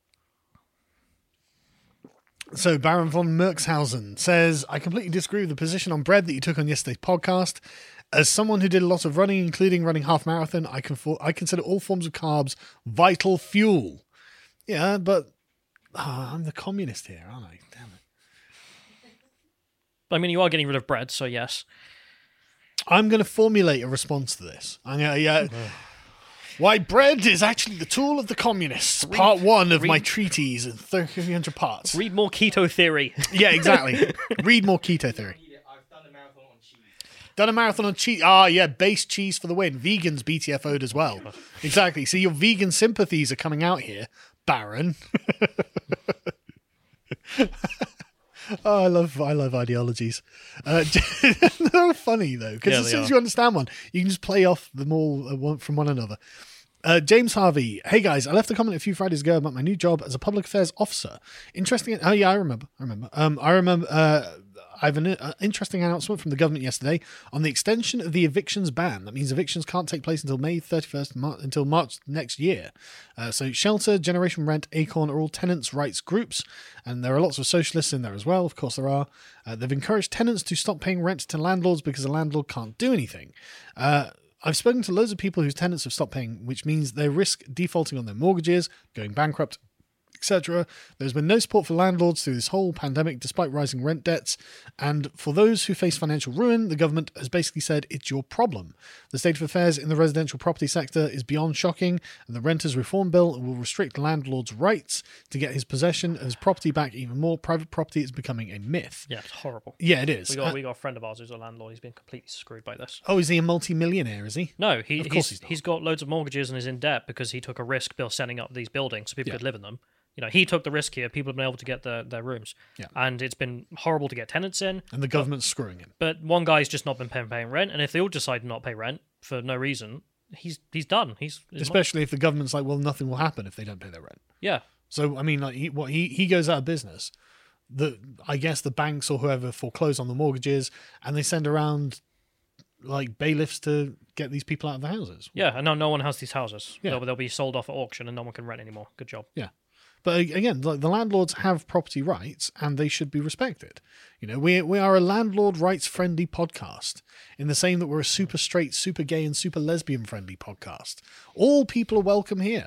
So Baron von Merxhausen says, I completely disagree with the position on bread that you took on yesterday's podcast. As someone who did a lot of running, including running half marathon, I can for, I consider all forms of carbs vital fuel. Yeah, but oh, I'm the communist here, aren't I? Damn it. I mean, you are getting rid of bread, so yes. I'm going to formulate a response to this. I'm gonna, yeah. Why bread is actually the tool of the communists. Read, part one of read, my treatise in three hundred parts. Read more keto theory. Yeah, exactly. Read more keto theory. Done a marathon on cheese. Ah, yeah, base cheese for the win. Vegans B T F O'd as well. Exactly. See, your vegan sympathies are coming out here, Baron. Oh, I love I love ideologies. Uh, they're funny though, because Yeah, as they soon as are. you understand one, you can just play off them all uh, one from one another. Uh, James Harvey, hey guys, I left a comment a few Fridays ago about my new job as a public affairs officer. Interesting. Oh yeah, I remember. I remember. Um, I remember. Uh, I have an uh, interesting announcement from the government yesterday on the extension of the evictions ban. That means evictions can't take place until May thirty-first, Mar- until March next year. Uh, so Shelter, Generation Rent, Acorn are all tenants' rights groups, and there are lots of socialists in there as well. Of course there are. Uh, they've encouraged tenants to stop paying rent to landlords because the landlord can't do anything. Uh, I've spoken to loads of people whose tenants have stopped paying, which means they risk defaulting on their mortgages, going bankrupt, et cetera. There's been no support for landlords through this whole pandemic, despite rising rent debts. And for those who face financial ruin, the government has basically said it's your problem. The state of affairs in the residential property sector is beyond shocking, and the Renters Reform Bill will restrict landlords' rights to get his possession of his property back even more. Private property is becoming a myth. Yeah, it's horrible. Yeah, it is. We got Uh, we got a friend of ours who's a landlord. He's been completely screwed by this. oh, is he a multi-millionaire, is he? No, he, Of course he's he's not. he's got loads of mortgages and is in debt because he took a risk bill setting up these buildings so people Yeah. could live in them. You know, he took the risk here. People have been able to get their, their rooms. Yeah. And it's been horrible to get tenants in. And the government's screwing him. But one guy's just not been paying, paying rent. And if they all decide to not pay rent for no reason, he's he's done. He's, he's Especially if the government's like, well, nothing will happen if they don't pay their rent. Yeah. So, I mean, like, he, what, he, he goes out of business. The I guess the banks or whoever foreclose on the mortgages, and they send around, like, bailiffs to get these people out of the houses. Yeah, and now no one has these houses. Yeah. They'll, they'll be sold off at auction and no one can rent anymore. Good job. Yeah. But a- again, like, the landlords have property rights and they should be respected. You know, we we are a landlord rights friendly podcast in the same that we're a super straight, super gay, and super lesbian friendly podcast. All people are welcome here.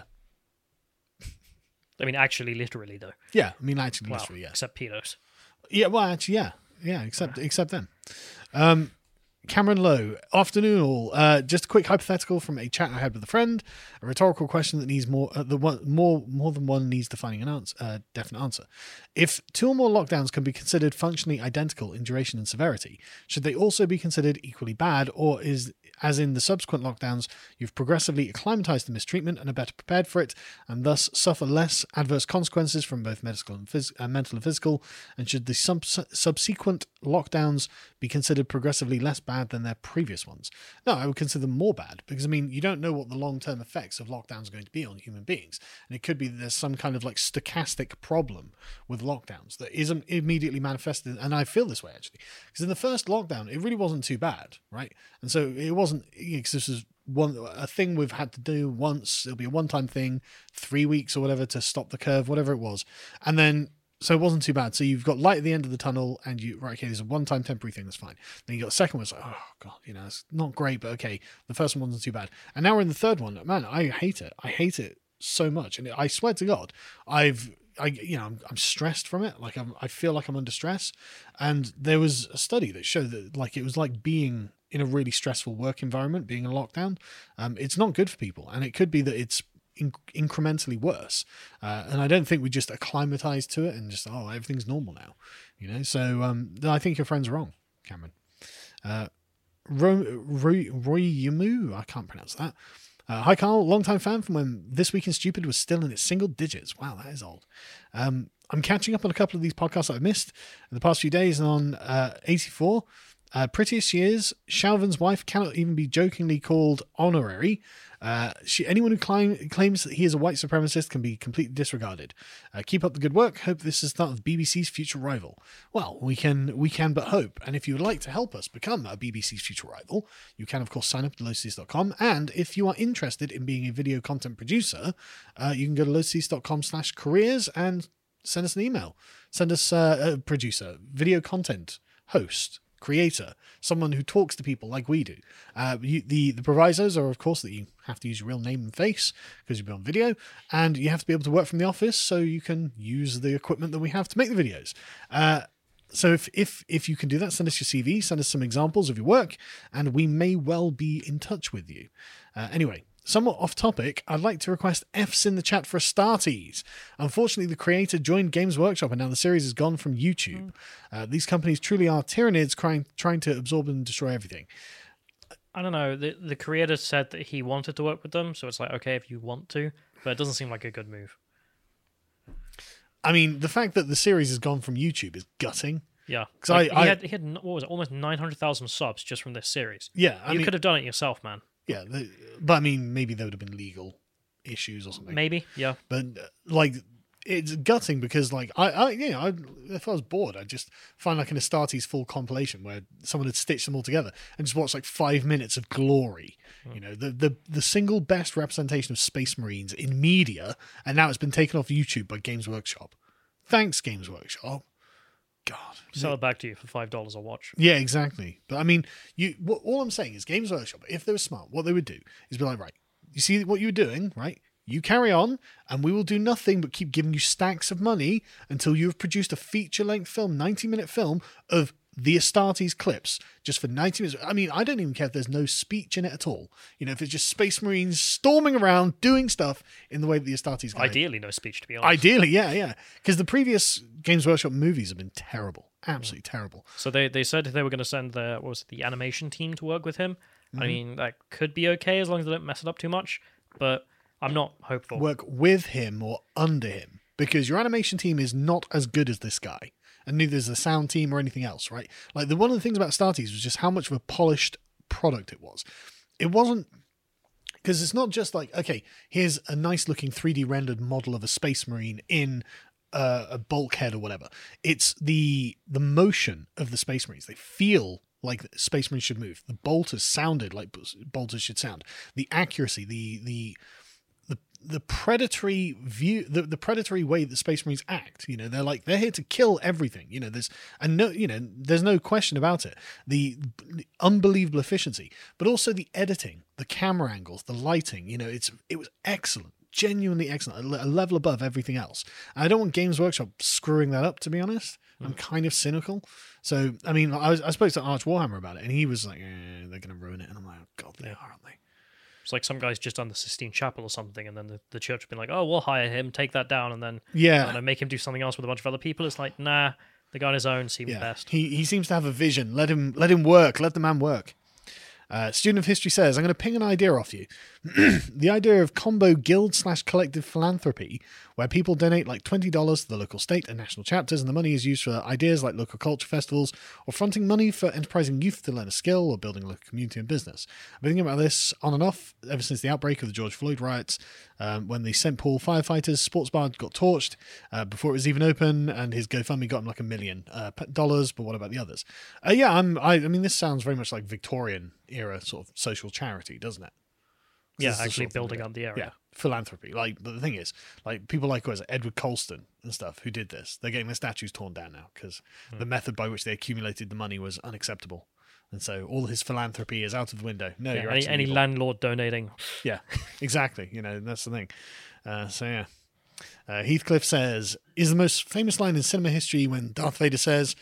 I mean, actually, literally, though. Yeah, I mean, actually, Well, literally, yeah. except pedos. Yeah, well, actually, yeah. Yeah, except except them. Um, Cameron Lowe, afternoon all. Uh, just a quick hypothetical from a chat I had with a friend. A rhetorical question that needs more, uh, the one more more than one needs defining an answer, uh, definite answer. If two or more lockdowns can be considered functionally identical in duration and severity, should they also be considered equally bad, or is, as in the subsequent lockdowns, you've progressively acclimatized to mistreatment and are better prepared for it, and thus suffer less adverse consequences from both medical and phys- uh, mental and physical? And should the sub- subsequent lockdowns be considered progressively less bad than their previous ones? No, I would consider them more bad, because I mean, you don't know what the long-term effects of lockdowns are going to be on human beings, and it could be that there's some kind of like stochastic problem with lockdowns that isn't immediately manifested. And I feel this way actually, because in the first lockdown it really wasn't too bad, right? And so it wasn't, because this is one a thing we've had to do once. It'll be a one-time thing, three weeks or whatever to stop the curve, whatever it was, and then. So it wasn't too bad. So you've got light at the end of the tunnel, and you right, okay, there's a one-time temporary thing, that's fine. Then you got the second one, it's like, oh god, you know, it's not great, but okay, the first one wasn't too bad. And now we're in the third one. Man, I hate it. I hate it so much, and I swear to God, I've, I, you know, I'm, I'm stressed from it. Like I'm, I feel like I'm under stress. And there was a study that showed that, like, it was like being in a really stressful work environment, being in lockdown. Um, it's not good for people, and it could be that it's In- incrementally worse, uh, and I don't think we just acclimatize to it and just oh everything's normal now, you know. So um, I think your friend's wrong, Cameron. Uh, Roy, Roy, Roy Yumu, I can't pronounce that. Uh, hi Carl, long-time fan from when This Week in Stupid was still in its single digits. Wow, that is old. Um, I'm catching up on a couple of these podcasts that I've missed in the past few days, and on uh, eighty-four. Uh, prettiest she is, Shalvin's wife cannot even be jokingly called honorary. Uh, she, anyone who claim, claims that he is a white supremacist can be completely disregarded. Uh, keep up the good work. Hope this is the start of B B C's future rival. Well, we can we can but hope. And if you would like to help us become a B B C's future rival, you can of course sign up at lotus dot com. And if you are interested in being a video content producer, uh, you can go to lotus dot com slash careers and send us an email. Send us uh, a producer, video content host, creator, someone who talks to people like we do. Uh, you, the, the provisos are, of course, that you have to use your real name and face because you'll be on video, and you have to be able to work from the office so you can use the equipment that we have to make the videos. Uh, so if, if, if you can do that, send us your C V, send us some examples of your work, and we may well be in touch with you. Uh, anyway, somewhat off topic, I'd like to request F's in the chat for a Starties. Unfortunately, the creator joined Games Workshop and now the series is gone from YouTube. Uh, these companies truly are tyrannids trying, trying to absorb and destroy everything. I don't know. The, the creator said that he wanted to work with them, so it's like, okay, if you want to, but it doesn't seem like a good move. I mean, the fact that the series has gone from YouTube is gutting. Yeah. Because Like, I, he, I had, he had, what was it, almost nine hundred thousand subs just from this series. Yeah, I you mean- could have done it yourself, man. Yeah, the, but I mean, maybe there would have been legal issues or something. Maybe, yeah. But uh, like, it's gutting because, like, I, I you know, I, if I was bored, I'd just find like an Astartes full compilation where someone had stitched them all together and just watch like five minutes of glory. You know, the the the single best representation of Space Marines in media, and now it's been taken off YouTube by Games Workshop. Thanks, Games Workshop. God, Sell it back to you for five dollars a watch. yeah, exactly. But I mean, you. What, all I'm saying is, Games Workshop, if they were smart, what they would do is be like, right, you see what you were doing, right? You carry on, and we will do nothing but keep giving you stacks of money until you have produced a feature-length film, ninety-minute film of the Astartes clips, just for ninety minutes. I mean, I don't even care if there's no speech in it at all. You know, if it's just Space Marines storming around doing stuff in the way that the Astartes guy. Ideally, no speech, to be honest. Ideally, yeah, yeah. Because the previous Games Workshop movies have been terrible. Absolutely terrible. So they, they said they were going to send the what was it, the animation team to work with him. I Mhm. mean, that could be okay as long as they don't mess it up too much, but I'm not hopeful. Work with him or under him, because your animation team is not as good as this guy, and neither is the sound team or anything else, right? Like, the one of the things about Astartes was just how much of a polished product it was. It wasn't, because it's not just like, okay, here's a nice looking three D rendered model of a Space Marine in uh, a bulkhead or whatever. It's the the motion of the Space Marines. They feel like Space Marines should move. The bolters sounded like bolters should sound. The accuracy, the the the the predatory view, the, the predatory way that Space Marines act. You know, they're like, they're here to kill everything. You know, there's and no, you know, there's no question about it. The, the unbelievable efficiency, but also the editing, the camera angles, the lighting. You know, it's it was excellent. Genuinely excellent, a le- a level above everything else. I don't want Games Workshop screwing that up, to be honest. I'm kind of cynical. So, I mean, I, was, I spoke to Arch Warhammer about it, and he was like, eh, they're going to ruin it. And I'm like, oh, God, they are, aren't they? It's like some guy's just done the Sistine Chapel or something, and then the, the church has been like, oh, we'll hire him, take that down, and then Yeah. I don't know, make him do something else with a bunch of other people. It's like, nah, the guy on his own seems Yeah. best. He, he seems to have a vision. Let him, let him work. Let the man work. Uh, Student of History says, I'm going to ping an idea off you. The idea of combo guild slash collective philanthropy, where people donate like twenty dollars to the local state and national chapters, and the money is used for ideas like local culture festivals or fronting money for enterprising youth to learn a skill or building a local community and business. I've been thinking about this on and off ever since the outbreak of the George Floyd riots, um, when the Saint Paul firefighters sports bar got torched uh, before it was even open, and his GoFundMe got him like a million uh, dollars. But what about the others? Uh, yeah, I'm. I, I mean, this sounds very much like Victorian era sort of social charity, doesn't it? Yeah, This is the actually sort of thing building we up the do. area. Yeah, philanthropy. Like, but the thing is, like, people like was it, Edward Colston and stuff who did this. They're getting their statues torn down now because Hmm. the method by which they accumulated the money was unacceptable, and so all his philanthropy is out of the window. No, Yeah, you're any actually any evil. landlord donating. Yeah, exactly. You know, that's the thing. Uh, so yeah. Uh, Heathcliff says, is the most famous line in cinema history when Darth Vader says,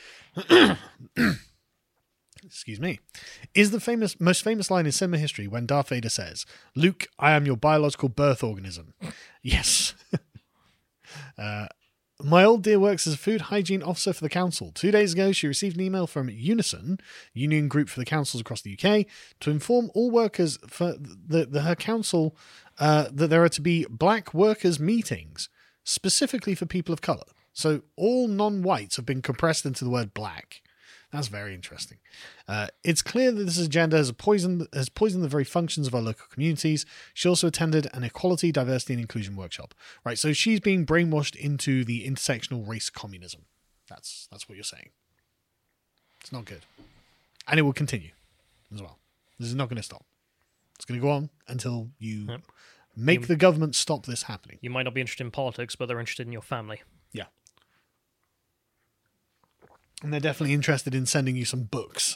excuse me, is the famous most famous line in cinema history when Darth Vader says, Luke, I am your biological birth organism. Yes. uh, my old dear works as a food hygiene officer for the council. Two days ago, she received an email from Unison, union group for the councils across the U K, to inform all workers for the, the her council uh, that there are to be black workers meetings, specifically for people of colour. So all non-whites have been compressed into the word black. That's very interesting. Uh, it's clear that this agenda has poisoned has poisoned the very functions of our local communities. She also attended an equality, diversity, and inclusion workshop. Right, so she's being brainwashed into the intersectional race communism. That's that's what you're saying. It's not good, and it will continue as well. This is not going to stop. It's going to go on until you Yep. make You- the government stop this happening. You might not be interested in politics, but they're interested in your family. Yeah. And they're definitely interested in sending you some books.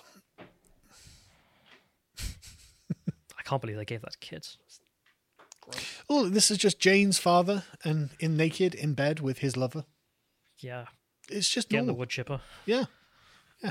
I can't believe they gave that to kids. Oh, this is just Jane's father and in naked in bed with his lover. Yeah. It's just Getting the normal. wood chipper. Yeah. Yeah.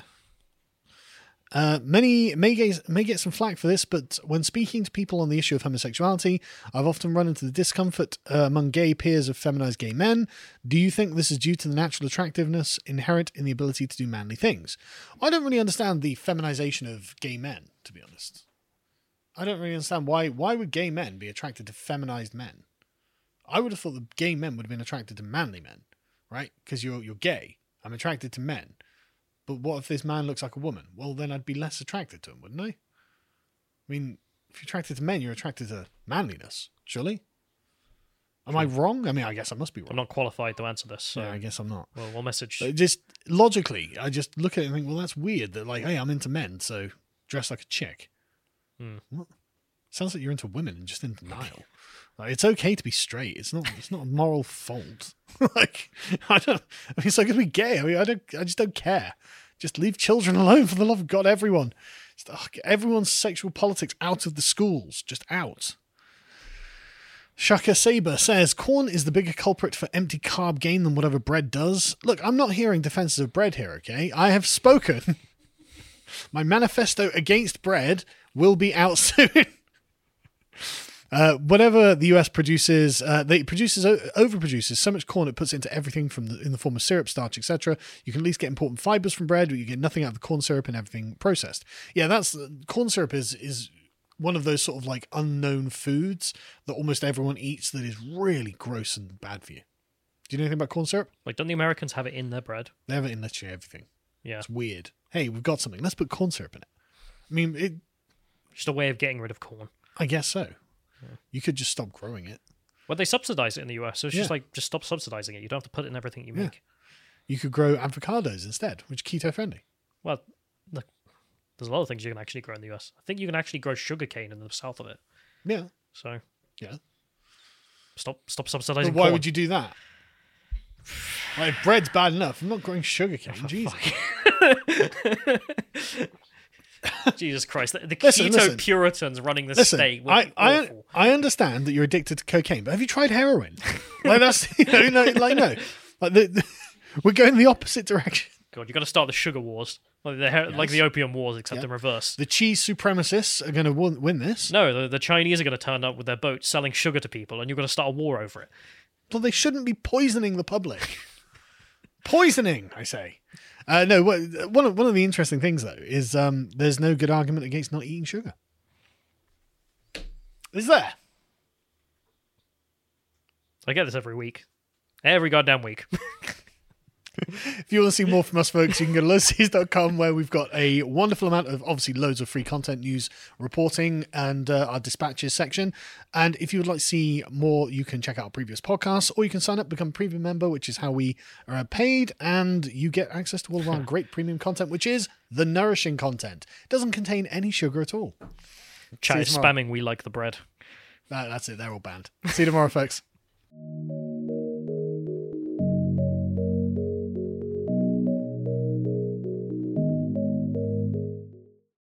Uh, many may get, may get some flack for this, but when speaking to people on the issue of homosexuality, I've often run into the discomfort uh, among gay peers of feminized gay men. Do you think this is due to the natural attractiveness inherent in the ability to do manly things? I don't really understand the feminization of gay men, to be honest. I don't really understand why why would gay men be attracted to feminized men? I would have thought that gay men would have been attracted to manly men, right? Because you're you're gay. I'm attracted to men. But what if this man looks like a woman? Well, then I'd be less attracted to him, wouldn't I? I mean, if you're attracted to men, you're attracted to manliness, surely? Am I wrong? I mean, I guess I must be wrong. I'm not qualified to answer this. So Yeah, I guess I'm not. Well, we'll message. But just logically, I just look at it and think, well, that's weird that, like, hey, I'm into men, so dress like a chick. Hmm. What? Sounds like you're into women and just in denial. Like, it's okay to be straight. It's not. It's not a moral fault. Like, I don't. I mean, it's like to be gay. I mean, I don't. I just don't care. Just leave children alone, for the love of God, everyone. Just, ugh, get everyone's sexual politics out of the schools. Just out. Shaka Saber says, corn is the bigger culprit for empty carb gain than whatever bread does. Look, I'm not hearing defenses of bread here, okay? I have spoken. My manifesto against bread will be out soon. Uh, whatever the U S produces, uh, they produces overproduces so much corn it puts into everything from the, in the form of syrup, starch, et cetera. You can at least get important fibers from bread, but you get nothing out of the corn syrup and everything processed. Yeah, that's corn syrup is is one of those sort of like unknown foods that almost everyone eats that is really gross and bad for you. Do you know anything about corn syrup? Like, don't the Americans have it in their bread? They have it in literally everything. Yeah, it's weird. Hey, we've got something. Let's put corn syrup in it. I mean, it just a way of getting rid of corn. I guess so. You could just stop growing it. Well, they subsidize it in the U S, so it's Yeah. just like, just stop subsidizing it. You don't have to put it in everything you Yeah. make. You could grow avocados instead, which are keto friendly. Well, look, there's a lot of things you can actually grow in the U S. I think you can actually grow sugarcane in the south of it. Yeah. So, yeah. Stop stop subsidizing But why corn. would you do that? Like, if bread's bad enough. I'm not growing sugarcane. Jesus. Jesus Christ. The, the Listen, keto listen. Puritans running this Listen, state would I, be I, awful. I understand that you're addicted to cocaine, but have you tried heroin? Like, that's, you know, no, like, no. Like, the, the, we're going the opposite direction. God, you've got to start the sugar wars. Like the, her- like Yes. the opium wars, except Yeah. in reverse. The cheese supremacists are going to win, win this. No, the, the Chinese are going to turn up with their boats selling sugar to people, and you're going to start a war over it. Well, they shouldn't be poisoning the public. Poisoning, I say. Uh, no, what, one of one of the interesting things though is um, there's no good argument against not eating sugar. Is there? I get this every week. Every goddamn week. If you want to see more from us, folks, you can go to low seas dot com, where we've got a wonderful amount of, obviously, loads of free content, news, reporting, and uh, our dispatches section. And if you would like to see more, you can check out our previous podcasts, or you can sign up, become a premium member, which is how we are paid, and you get access to all of our great premium content, which is the nourishing content. It doesn't contain any sugar at all. Chat See you is tomorrow. spamming, we like the bread. That, that's it. They're all banned. See you tomorrow, folks.